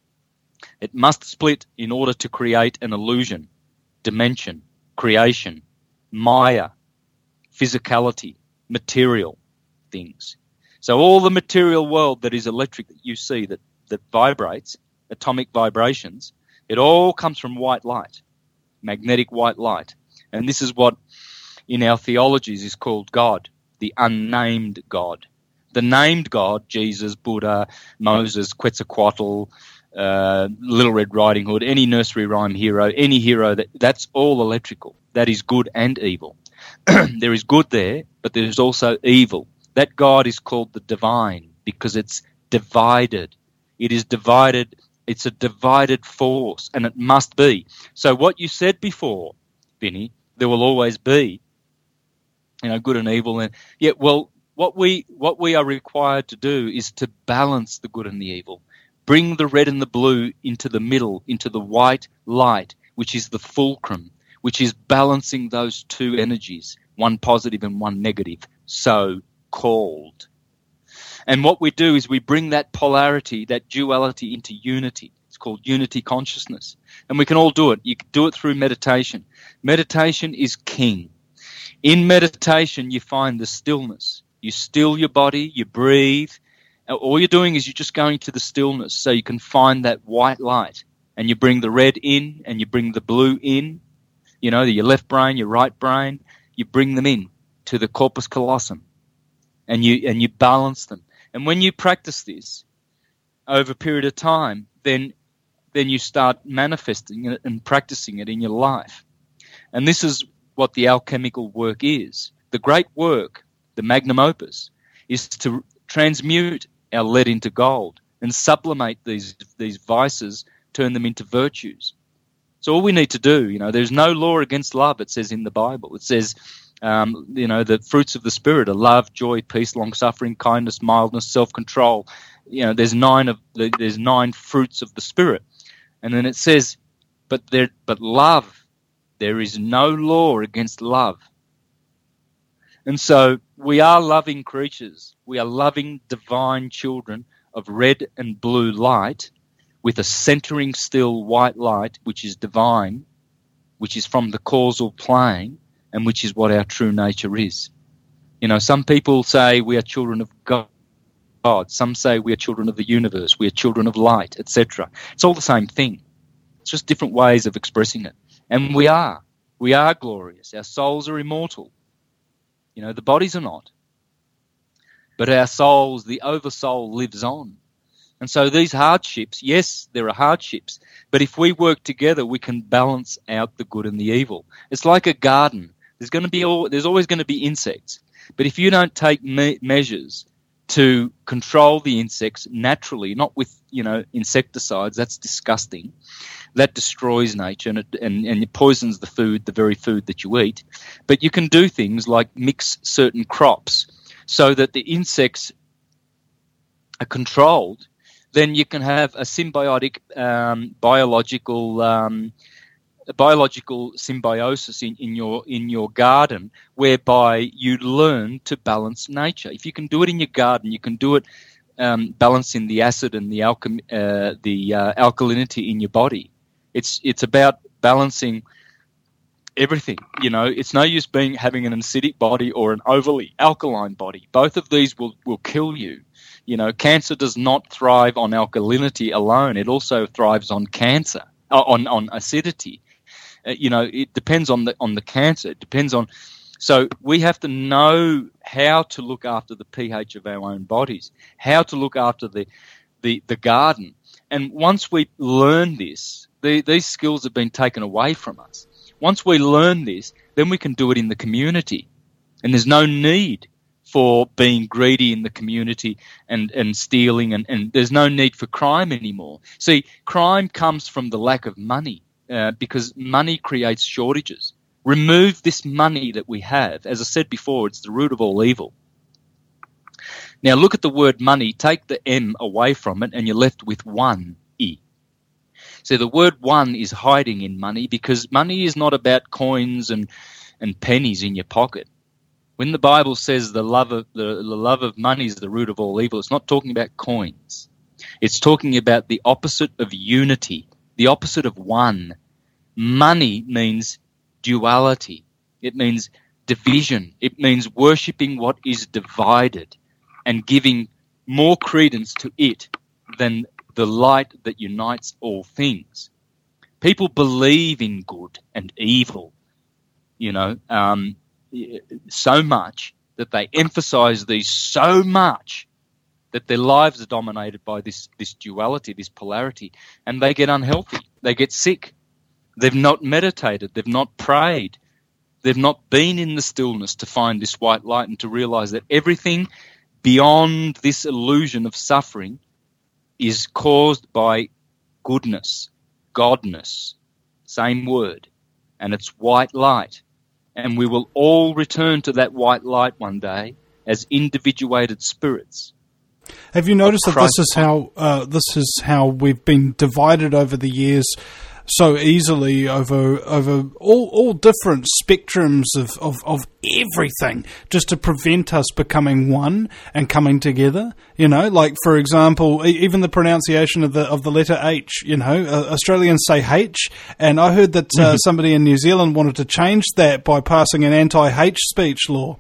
it must split in order to create an illusion, dimension, creation, Maya, physicality, material things. So all the material world that is electric that you see that, that vibrates, atomic vibrations, it all comes from white light, magnetic white light. And this is what in our theologies is called God, the unnamed God. The named God, Jesus, Buddha, Moses, Quetzalcoatl, uh, Little Red Riding Hood, any nursery rhyme hero, any hero, that that's all electrical. That is good and evil. There is good there, but there is also evil. That God is called the divine because it's divided. It is divided. It's a divided force, and it must be. So what you said before, Vinny, there will always be, you know, good and evil. And yeah, well, what we what we are required to do is to balance the good and the evil. Bring the red and the blue into the middle, into the white light, which is the fulcrum, which is balancing those two energies, one positive and one negative, so called. And what we do is we bring that polarity, that duality into unity. It's called unity consciousness. And we can all do it. You can do it through meditation. Meditation is king. In meditation, you find the stillness. You still your body, you breathe. All you're doing is you're just going to the stillness so you can find that white light. And you bring the red in and you bring the blue in. You know, your left brain, your right brain, you bring them in to the corpus callosum. And you and you balance them. And when you practice this over a period of time, then then you start manifesting it and practicing it in your life. And this is what the alchemical work is. The great work, the magnum opus, is to transmute our lead into gold and sublimate these these vices, turn them into virtues. So all we need to do, you know, there's no law against love, it says in the Bible. It says, um, you know, the fruits of the Spirit are love, joy, peace, long-suffering, kindness, mildness, self-control. You know, there's nine of the, there's nine fruits of the Spirit. And then it says, but there, but love, there is no law against love. And so we are loving creatures. We are loving divine children of red and blue light with a centering still white light, which is divine, which is from the causal plane, and which is what our true nature is. You know, some people say we are children of God. Some say we are children of the universe. We are children of light, et cetera. It's all the same thing. It's just different ways of expressing it. And we are. We are glorious. Our souls are immortal. You know, the bodies are not. But our souls, the oversoul, lives on. And so these hardships, yes, there are hardships, but if we work together, we can balance out the good and the evil. It's like a garden. There's going to be all, there's always going to be insects. But if you don't take me- measures to control the insects naturally, not with, you know, insecticides, that's disgusting. That destroys nature and it, and, and it poisons the food, the very food that you eat. But you can do things like mix certain crops so that the insects are controlled. Then you can have a symbiotic um, biological um, biological symbiosis in, in your in your garden, whereby you learn to balance nature. If you can do it in your garden, you can do it um, balancing the acid and the alchem- uh, the uh, alkalinity in your body. It's it's about balancing everything. You know, it's no use being having an acidic body or an overly alkaline body. Both of these will, will kill you. You know, cancer does not thrive on alkalinity alone. It also thrives on cancer, on on acidity. Uh, you know, it depends on the on the cancer. It depends on. So we have to know how to look after the pH of our own bodies, how to look after the the, the garden. And once we learn this, the, these skills have been taken away from us. Once we learn this, then we can do it in the community. And there's no need for being greedy in the community and, and stealing, and, and there's no need for crime anymore. See, crime comes from the lack of money uh, because money creates shortages. Remove this money that we have. As I said before, it's the root of all evil. Now look at the word money, take the M away from it, and you're left with one E. So the word one is hiding in money, because money is not about coins and, and pennies in your pocket. When the Bible says the love of the, the love of money is the root of all evil, it's not talking about coins. It's talking about the opposite of unity, the opposite of one. Money means duality. It means division. It means worshipping what is divided and giving more credence to it than the light that unites all things. People believe in good and evil, you know, um, so much that they emphasize these so much that their lives are dominated by this, this duality, this polarity, and they get unhealthy. They get sick. They've not meditated. They've not prayed. They've not been in the stillness to find this white light and to realize that everything beyond this illusion of suffering is caused by goodness, godness, same word, and it's white light. And we will all return to that white light one day as individuated spirits. Have you noticed that this is how uh, this is how we've been divided over the years so easily over over all, all different spectrums of, of, of everything, just to prevent us becoming one and coming together? You know, like for example, even the pronunciation of the of the letter H. You know, uh, Australians say H, and I heard that uh, somebody in New Zealand wanted to change that by passing an anti-H speech law.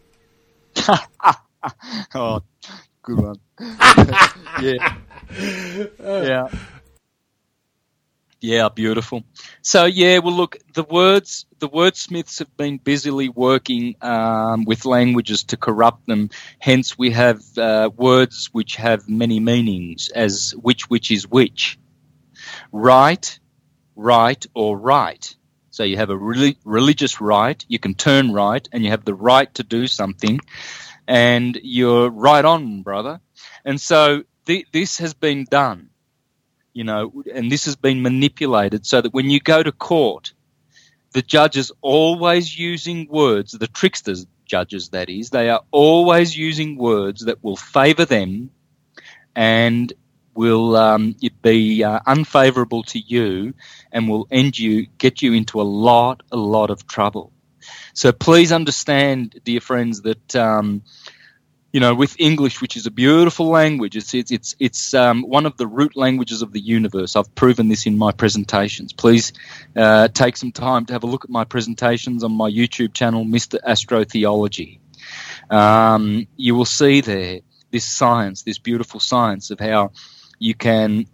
Oh, good one. Yeah, yeah. Yeah, beautiful. So, yeah, well, look, the words, the wordsmiths have been busily working um, with languages to corrupt them. Hence, we have uh, words which have many meanings, as which, which is which. Right, right, or right. So you have a relig- religious right, you can turn right, and you have the right to do something, and you're right on, brother. And so th- this has been done. You know, and this has been manipulated so that when you go to court, the judge is always using words, the tricksters judges that is, they are always using words that will favour them and will um, be uh, unfavourable to you and will end you, get you into a lot, a lot of trouble. So please understand, dear friends, that um, you know, with English, which is a beautiful language, it's it's it's, it's um, one of the root languages of the universe. I've proven this in my presentations. Please uh, take some time to have a look at my presentations on my YouTube channel, Mister Astrotheology. Um, you will see there this science, this beautiful science of how you can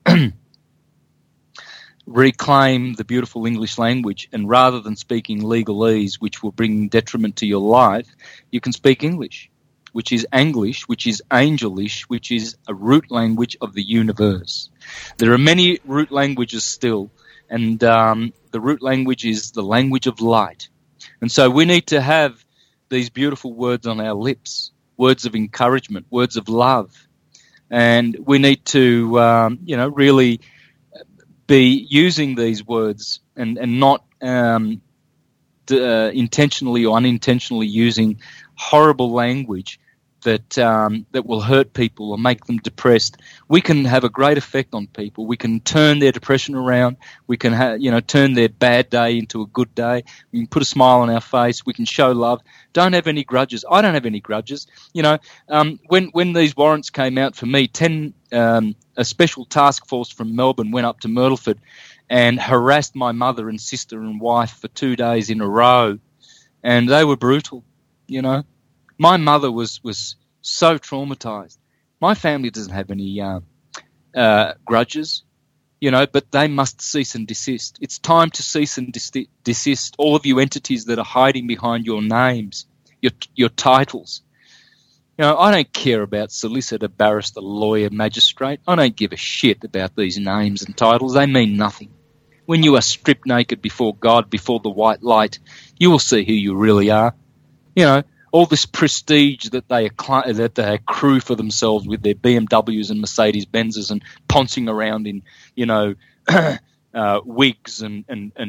reclaim the beautiful English language, and rather than speaking legalese, which will bring detriment to your life, you can speak English, which is Anglish, which is Angelish, which is a root language of the universe. There are many root languages still, and um, the root language is the language of light. And so we need to have these beautiful words on our lips, words of encouragement, words of love. And we need to, um, you know, really be using these words and, and not um, d- uh, intentionally or unintentionally using horrible language that um, that will hurt people or make them depressed. We can have a great effect on people. We can turn their depression around. We can, ha- you know, turn their bad day into a good day. We can put a smile on our face. We can show love. Don't have any grudges. I don't have any grudges. You know, um, when when these warrants came out for me, ten um, a special task force from Melbourne went up to Myrtleford and harassed my mother and sister and wife for two days in a row, and they were brutal. You know. My mother was, was so traumatized. My family doesn't have any uh, uh, grudges, you know, but they must cease and desist. It's time to cease and dis- desist, all of you entities that are hiding behind your names, your your titles. You know, I don't care about solicitor, barrister, lawyer, magistrate. I don't give a shit about these names and titles. They mean nothing. When you are stripped naked before God, before the white light, you will see who you really are. You know, all this prestige that they accru- that they accrue for themselves with their B M Ws and Mercedes Benzes and pouncing around in, you know, uh, wigs and, and, and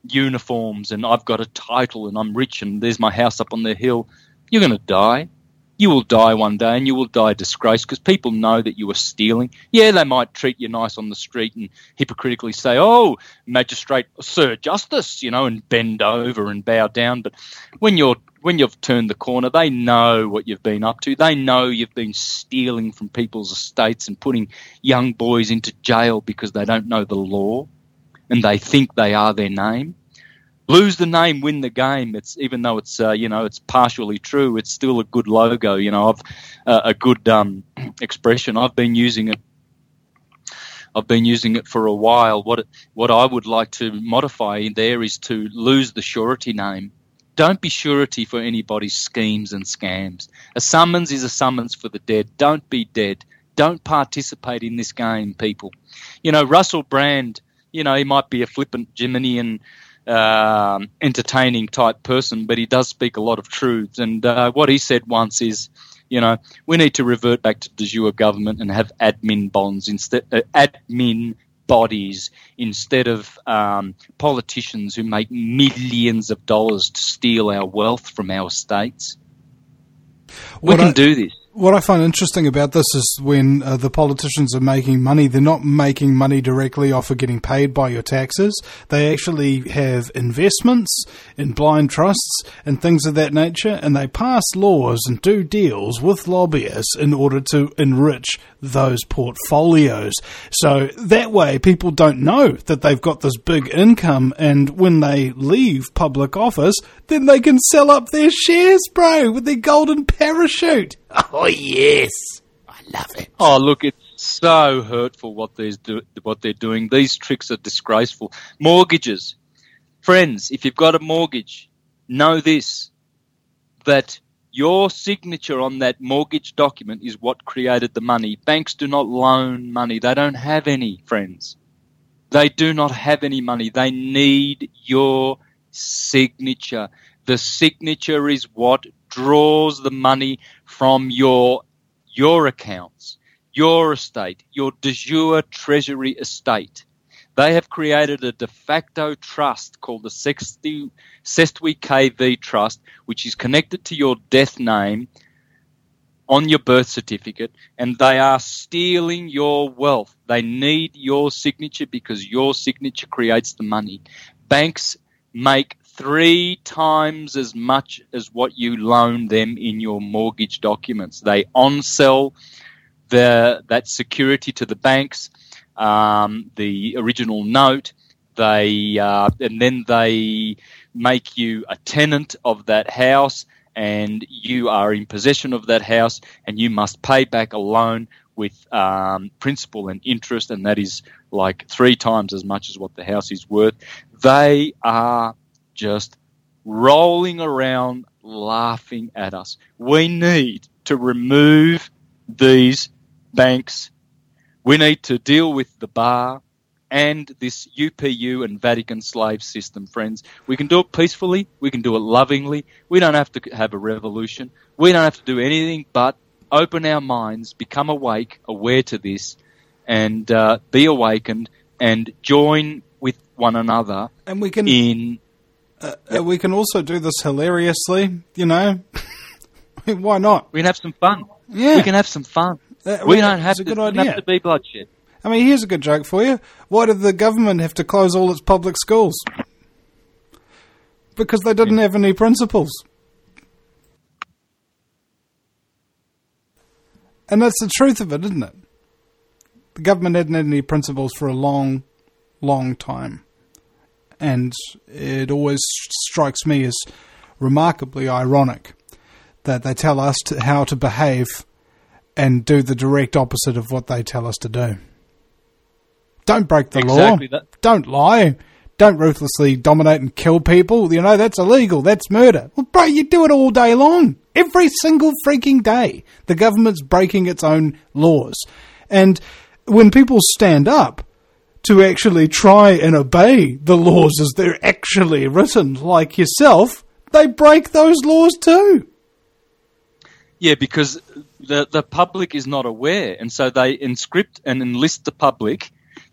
uniforms and I've got a title and I'm rich and there's my house up on the hill, you're going to die. You will die one day, and you will die disgraced because people know that you were stealing. Yeah, they might treat you nice on the street and hypocritically say, "Oh, magistrate, Sir Justice," you know, and bend over and bow down. But when you're when you've turned the corner, they know what you've been up to. They know you've been stealing from people's estates and putting young boys into jail because they don't know the law and they think they are their name. Lose the name, win the game. It's even though it's uh, you know it's partially true, it's still a good logo. You know, I've uh, a good um, expression. I've been using it. I've been using it for a while. What it, what I would like to modify in there is to lose the surety name. Don't be surety for anybody's schemes and scams. A summons is a summons for the dead. Don't be dead. Don't participate in this game, people. You know, Russell Brand. You know, he might be a flippant Jiminy and Um, entertaining type person, but he does speak a lot of truths. And uh, what he said once is, you know, we need to revert back to de jure government and have admin bonds instead, uh, admin bodies instead of um, politicians who make millions of dollars to steal our wealth from our states. We what can I, do this. What I find interesting about this is when uh, the politicians are making money, they're not making money directly off of getting paid by your taxes. They actually have investments in blind trusts and things of that nature, and they pass laws and do deals with lobbyists in order to enrich those portfolios. So that way people don't know that they've got this big income, and when they leave public office, then they can sell up their shares, bro, with their golden parachute. Oh, yes. I love it. Oh, look, it's so hurtful what they're, do- what they're doing. These tricks are disgraceful. Mortgages. Friends, if you've got a mortgage, know this, that your signature on that mortgage document is what created the money. Banks do not loan money. They don't have any, friends. They do not have any money. They need your signature. The signature is what draws the money from your your accounts, your estate, your de jure treasury estate. They have created a de facto trust called the Sestwi K V Trust, which is connected to your death name on your birth certificate, and they are stealing your wealth. They need your signature because your signature creates the money. Banks make three times as much as what you loan them in your mortgage documents. They on-sell the, that security to the banks, um, the original note, they uh, and then they make you a tenant of that house, and you are in possession of that house, and you must pay back a loan with um, principal and interest, and that is like three times as much as what the house is worth. They are just rolling around laughing at us. We need to remove these banks. We need to deal with the bar and this U P U and Vatican slave system, friends. We can do it peacefully. We can do it lovingly. We don't have to have a revolution. We don't have to do anything but open our minds, become awake, aware to this, and uh, be awakened and join with one another and we can in... Uh, yep. We can also do this hilariously, you know. Why not? We can have some fun. Yeah. We can have some fun. Uh, we don't have, to, good don't idea. have to be bloodshed. I mean, here's a good joke for you. Why did the government have to close all its public schools? Because they didn't yeah. have any principals. And that's the truth of it, isn't it? The government hadn't had any principals for a long, long time. And it always strikes me as remarkably ironic that they tell us to, how to behave and do the direct opposite of what they tell us to do. Don't break the exactly law. That. Don't lie. Don't ruthlessly dominate and kill people. You know, that's illegal. That's murder. Well, bro, you do it all day long. Every single freaking day. The government's breaking its own laws. And when people stand up to actually try and obey the laws as they're actually written, like yourself, they break those laws too. Yeah, because the the public is not aware, and so they inscript and enlist the public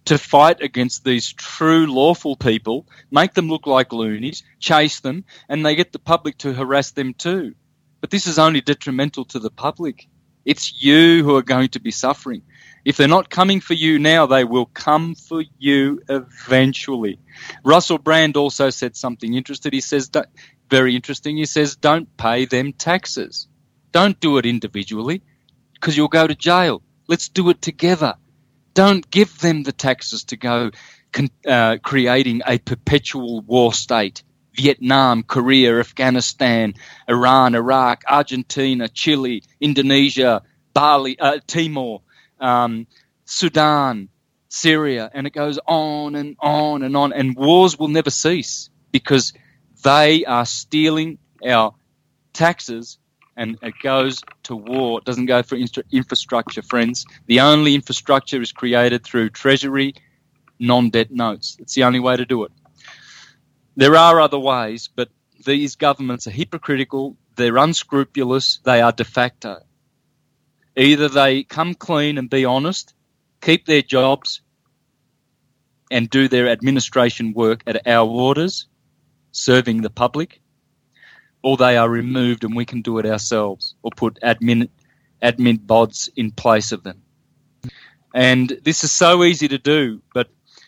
to fight against these true lawful people, make them look like loonies, chase them, and they get the public to harass them too. But this is only detrimental to the public. It's you who are going to be suffering. If they're not coming for you now, they will come for you eventually. Russell Brand also said something interesting. He says, very interesting, he says, don't pay them taxes. Don't do it individually because you'll go to jail. Let's do it together. Don't give them the taxes to go uh, creating a perpetual war state. Vietnam, Korea, Afghanistan, Iran, Iraq, Argentina, Chile, Indonesia, Bali, uh, Timor, um, Sudan, Syria, and it goes on and on and on. And wars will never cease because they are stealing our taxes, and it goes to war. It doesn't go for infra- infrastructure, friends. The only infrastructure is created through Treasury non-debt notes. It's the only way to do it. There are other ways, but these governments are hypocritical, they're unscrupulous, they are de facto. Either they come clean and be honest, keep their jobs, and do their administration work at our orders, serving the public, or they are removed and we can do it ourselves, or put admin admin bods in place of them. And this is so easy to do, but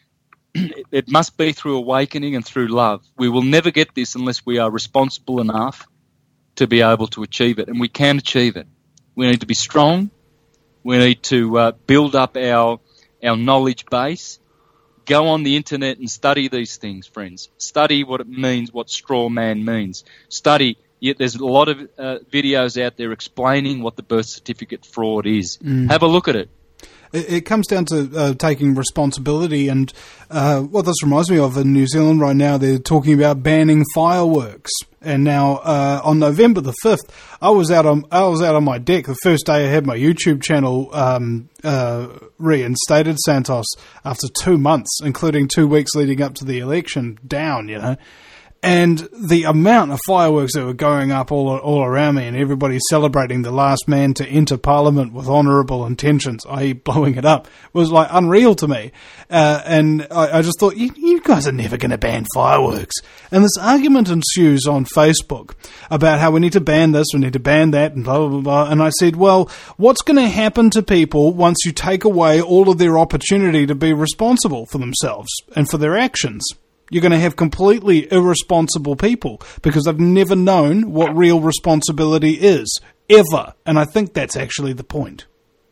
it must be through awakening and through love. We will never get this unless we are responsible enough to be able to achieve it, and we can achieve it. We need to be strong. We need to uh, build up our our knowledge base. Go on the internet and study these things, friends. Study what it means, what straw man means. Study. Yet there's a lot of uh, videos out there explaining what the birth certificate fraud is. Mm. Have a look at it. It comes down to uh, taking responsibility, and uh, what this reminds me of in New Zealand right now, they're talking about banning fireworks. And now uh, on November the fifth, I was out on I was out on my deck the first day I had my YouTube channel um, uh, reinstated, Santos, after two months, including two weeks leading up to the election, down, you know. And the amount of fireworks that were going up all all around me, and everybody celebrating the last man to enter Parliament with honourable intentions, that is blowing it up, was like unreal to me. Uh, and I, I just thought, you, you guys are never going to ban fireworks. And this argument ensues on Facebook about how we need to ban this, we need to ban that, and blah, blah, blah, blah. And I said, well, what's going to happen to people once you take away all of their opportunity to be responsible for themselves and for their actions? You're going to have completely irresponsible people because they've never known what real responsibility is, ever. And I think that's actually the point.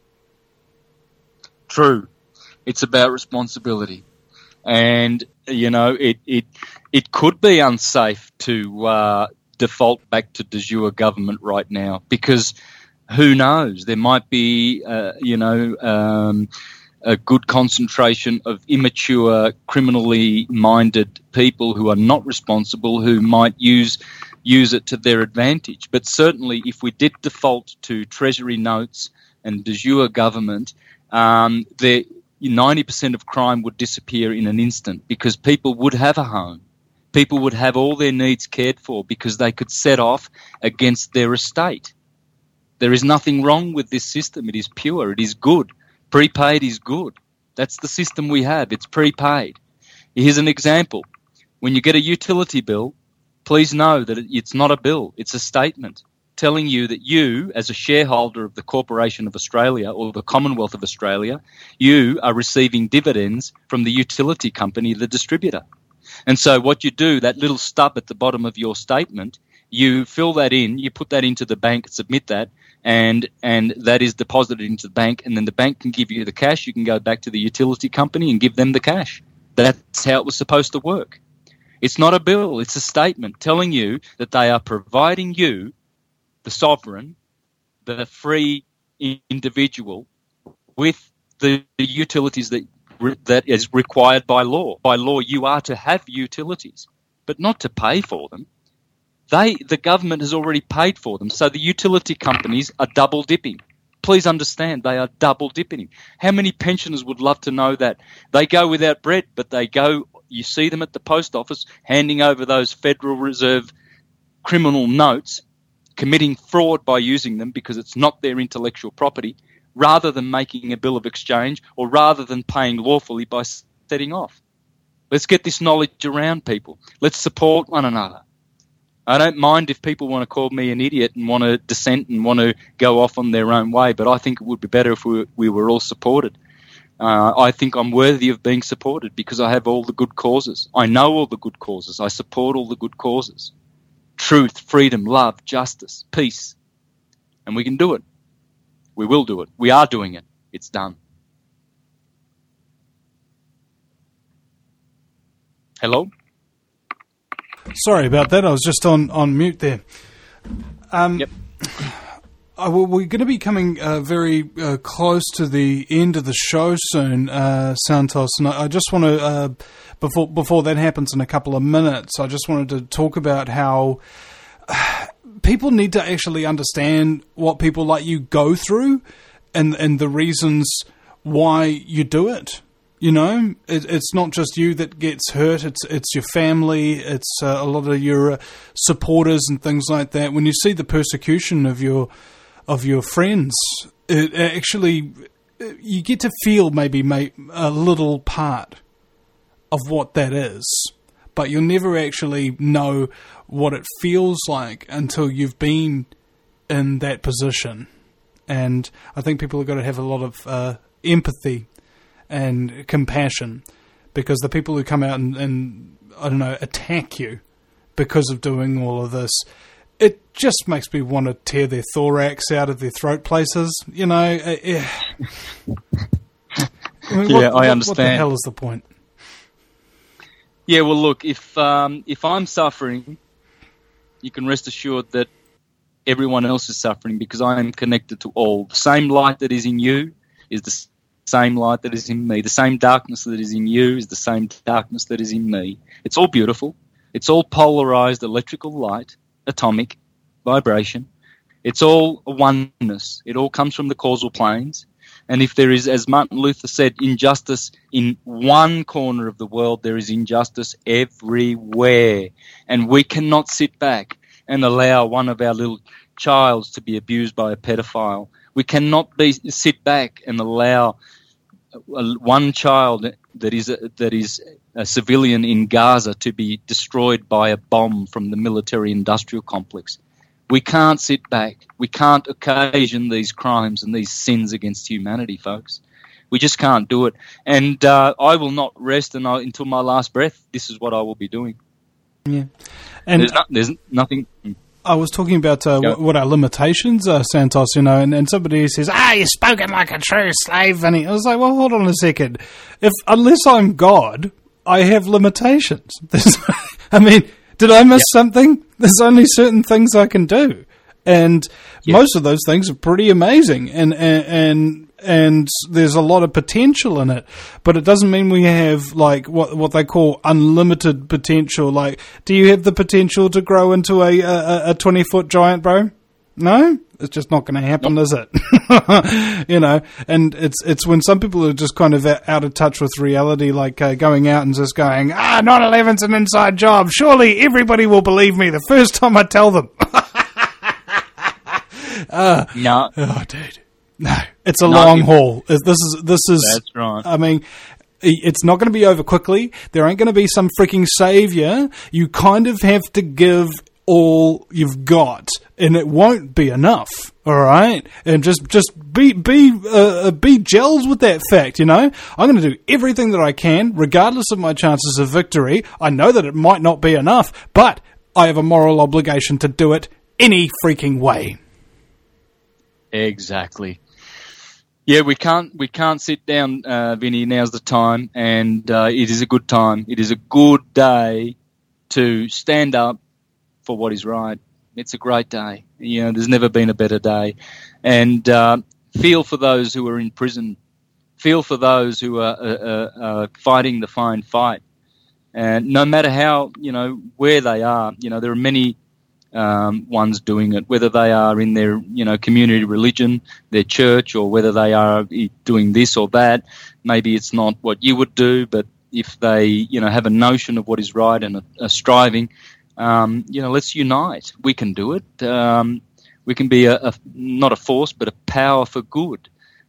True. It's about responsibility. And, you know, it it, it could be unsafe to uh, default back to de jure government right now because who knows? There might be, uh, you know... Um, a good concentration of immature, criminally minded people who are not responsible, who might use use it to their advantage. But certainly if we did default to Treasury notes and de jure government, um, the ninety percent of crime would disappear in an instant because people would have a home. People would have all their needs cared for because they could set off against their estate. There is nothing wrong with this system. It is pure. It is good. Prepaid is good. That's the system we have. It's prepaid. Here's an example. When you get a utility bill, please know that it's not a bill. It's a statement telling you that you, as a shareholder of the Corporation of Australia or the Commonwealth of Australia, you are receiving dividends from the utility company, the distributor. And so what you do, that little stub at the bottom of your statement, you fill that in, you put that into the bank, submit that, and and that is deposited into the bank, and then the bank can give you the cash. You can go back to the utility company and give them the cash. That's how it was supposed to work. It's not a bill. It's a statement telling you that they are providing you, the sovereign, the free individual, with the utilities that that is required by law. By law, you are to have utilities, but not to pay for them. They, the government has already paid for them, so the utility companies are double dipping. Please understand, they are double dipping. How many pensioners would love to know that? They go without bread, but they go, you see them at the post office handing over those Federal Reserve criminal notes, committing fraud by using them because it's not their intellectual property, rather than making a bill of exchange or rather than paying lawfully by setting off. Let's get this knowledge around people. Let's support one another. I don't mind if people want to call me an idiot and want to dissent and want to go off on their own way, but I think it would be better if we, we were all supported. Uh, I think I'm worthy of being supported because I have all the good causes. I know all the good causes. I support all the good causes. Truth, freedom, love, justice, peace. And we can do it. We will do it. We are doing it. It's done. Hello? Sorry about that. I was just on, on mute there. Um, yep. Uh, well, we're going to be coming uh, very uh, close to the end of the show soon, uh, Santos. And I, I just want to, uh, before before that happens in a couple of minutes, I just wanted to talk about how uh, people need to actually understand what people like you go through and and the reasons why you do it. You know, it, it's not just you that gets hurt. It's it's your family. It's uh, a lot of your uh, supporters and things like that. When you see the persecution of your of your friends, it actually you get to feel maybe a little part of what that is, but you'll never actually know what it feels like until you've been in that position. And I think people have got to have a lot of uh, empathy and compassion, because the people who come out and, and, I don't know, attack you because of doing all of this, it just makes me want to tear their thorax out of their throat places, you know. Uh, yeah, I mean, yeah what, I what, understand. What the hell is the point? Yeah, well, look, if um, if I'm suffering, you can rest assured that everyone else is suffering, because I am connected to all. The same light that is in you is the same light that is in me. The same darkness that is in you is the same darkness that is in me. It's all beautiful. It's all polarized electrical light, atomic vibration. It's all a oneness. It all comes from the causal planes. And if there is, as Martin Luther said, injustice in one corner of the world, there is injustice everywhere. And we cannot sit back and allow one of our little childs to be abused by a pedophile. We cannot be sit back and allow one child that is a, that is a civilian in Gaza to be destroyed by a bomb from the military-industrial complex. We can't sit back. We can't occasion these crimes and these sins against humanity, folks. We just can't do it. And uh, I will not rest and I, until my last breath. This is what I will be doing. Yeah, and there's, no, there's nothing. I was talking about uh, w- what our limitations are, Santos, you know, and, and somebody says, ah, you're spoken like a true slave. And I was like, well, hold on a second. If unless I'm God, I have limitations. I mean, did I miss yep. something? There's only certain things I can do. And yep. most of those things are pretty amazing. And, and, and and there's a lot of potential in it, but it doesn't mean we have like what what they call unlimited potential. Like, do you have the potential to grow into a a, a twenty foot giant, bro? No, it's just not going to happen, nope. is it? You know, and it's it's when some people are just kind of out of touch with reality, like uh, going out and just going, ah, nine eleven's an inside job. Surely everybody will believe me the first time I tell them. uh, no, oh, dude. No, it's a not long even. haul. This is this is. That's right. I mean, it's not going to be over quickly. There ain't going to be some freaking savior. You kind of have to give all you've got, and it won't be enough. All right, and just just be be uh, be gels with that fact. You know, I'm going to do everything that I can, regardless of my chances of victory. I know that it might not be enough, but I have a moral obligation to do it any freaking way. Exactly. Yeah, we can't we can't sit down, uh, Vinny. Now's the time, and uh, it is a good time. It is a good day to stand up for what is right. It's a great day. You know, there's never been a better day. And uh, feel for those who are in prison. Feel for those who are uh, uh, fighting the fine fight. And no matter how, you know, where they are, you know, there are many Um, ones doing it, whether they are in their, you know, community religion, their church, or whether they are doing this or that. Maybe it's not what you would do, but if they, you know, have a notion of what is right and are, are striving, um, you know, let's unite. We can do it. Um, we can be a, a not a force, but a power for good.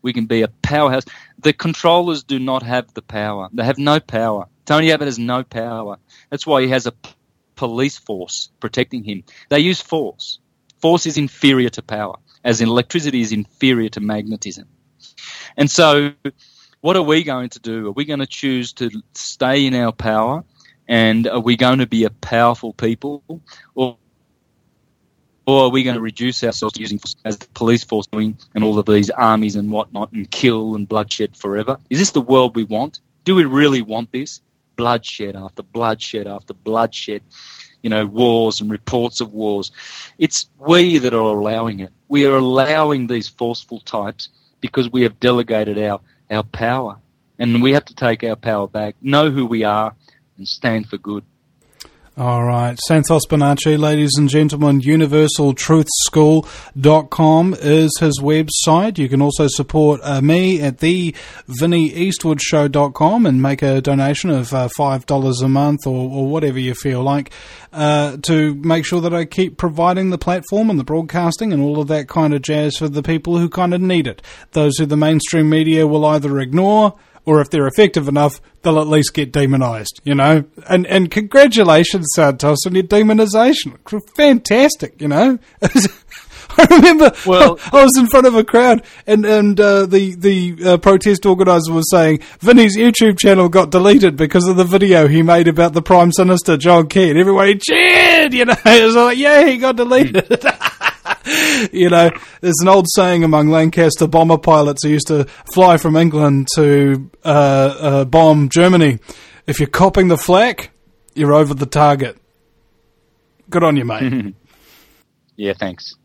We can be a powerhouse. The controllers do not have the power. They have no power. Tony Abbott has no power. That's why he has a p- police force protecting him. They use force. Force is inferior to power, as in electricity is inferior to magnetism. And so what are we going to do? Are we going to choose to stay in our power, and are we going to be a powerful people, or Or are we going to reduce ourselves to using force as the police force doing and all of these armies and whatnot and kill and bloodshed forever? Is this the world we want? Do we really want this? Bloodshed after bloodshed after bloodshed, you know, wars and reports of wars. It's we that are allowing it. We are allowing these forceful types because we have delegated our, our power. And we have to take our power back, know who we are, and stand for good. All right. Santos Bonacci, ladies and gentlemen, universal truth school dot com is his website. You can also support uh, me at the vinnie eastwood show dot com and make a donation of uh, five dollars a month or, or whatever you feel like uh, to make sure that I keep providing the platform and the broadcasting and all of that kind of jazz for the people who kind of need it. Those who the mainstream media will either ignore, or if they're effective enough, they'll at least get demonised, you know? And and congratulations, Santos, on your demonisation. Fantastic, you know? I remember well, I was in front of a crowd and, and uh, the, the uh, protest organiser was saying Vinny's YouTube channel got deleted because of the video he made about the Prime Minister, John Key. And everybody cheered, you know? It was like, yeah, he got deleted. You know, there's an old saying among Lancaster bomber pilots who used to fly from England to uh, uh, bomb Germany. If you're copping the flak, you're over the target. Good on you, mate. Yeah, thanks.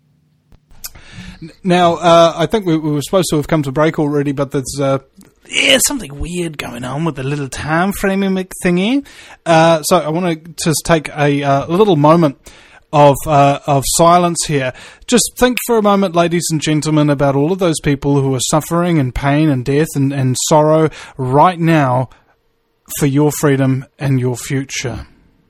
Now, uh, I think we, we were supposed to have come to break already, but there's uh, yeah, something weird going on with the little time framing thingy. Uh, so I want to just take a uh, little moment of uh, of silence here. Just think for a moment, ladies and gentlemen, about all of those people who are suffering and pain and death and, and sorrow right now for your freedom and your future.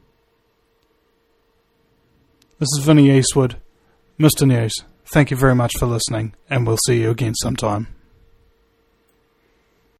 This is Vinnie Eastwood, Mister News. Thank you very much for listening, and we'll see you again sometime.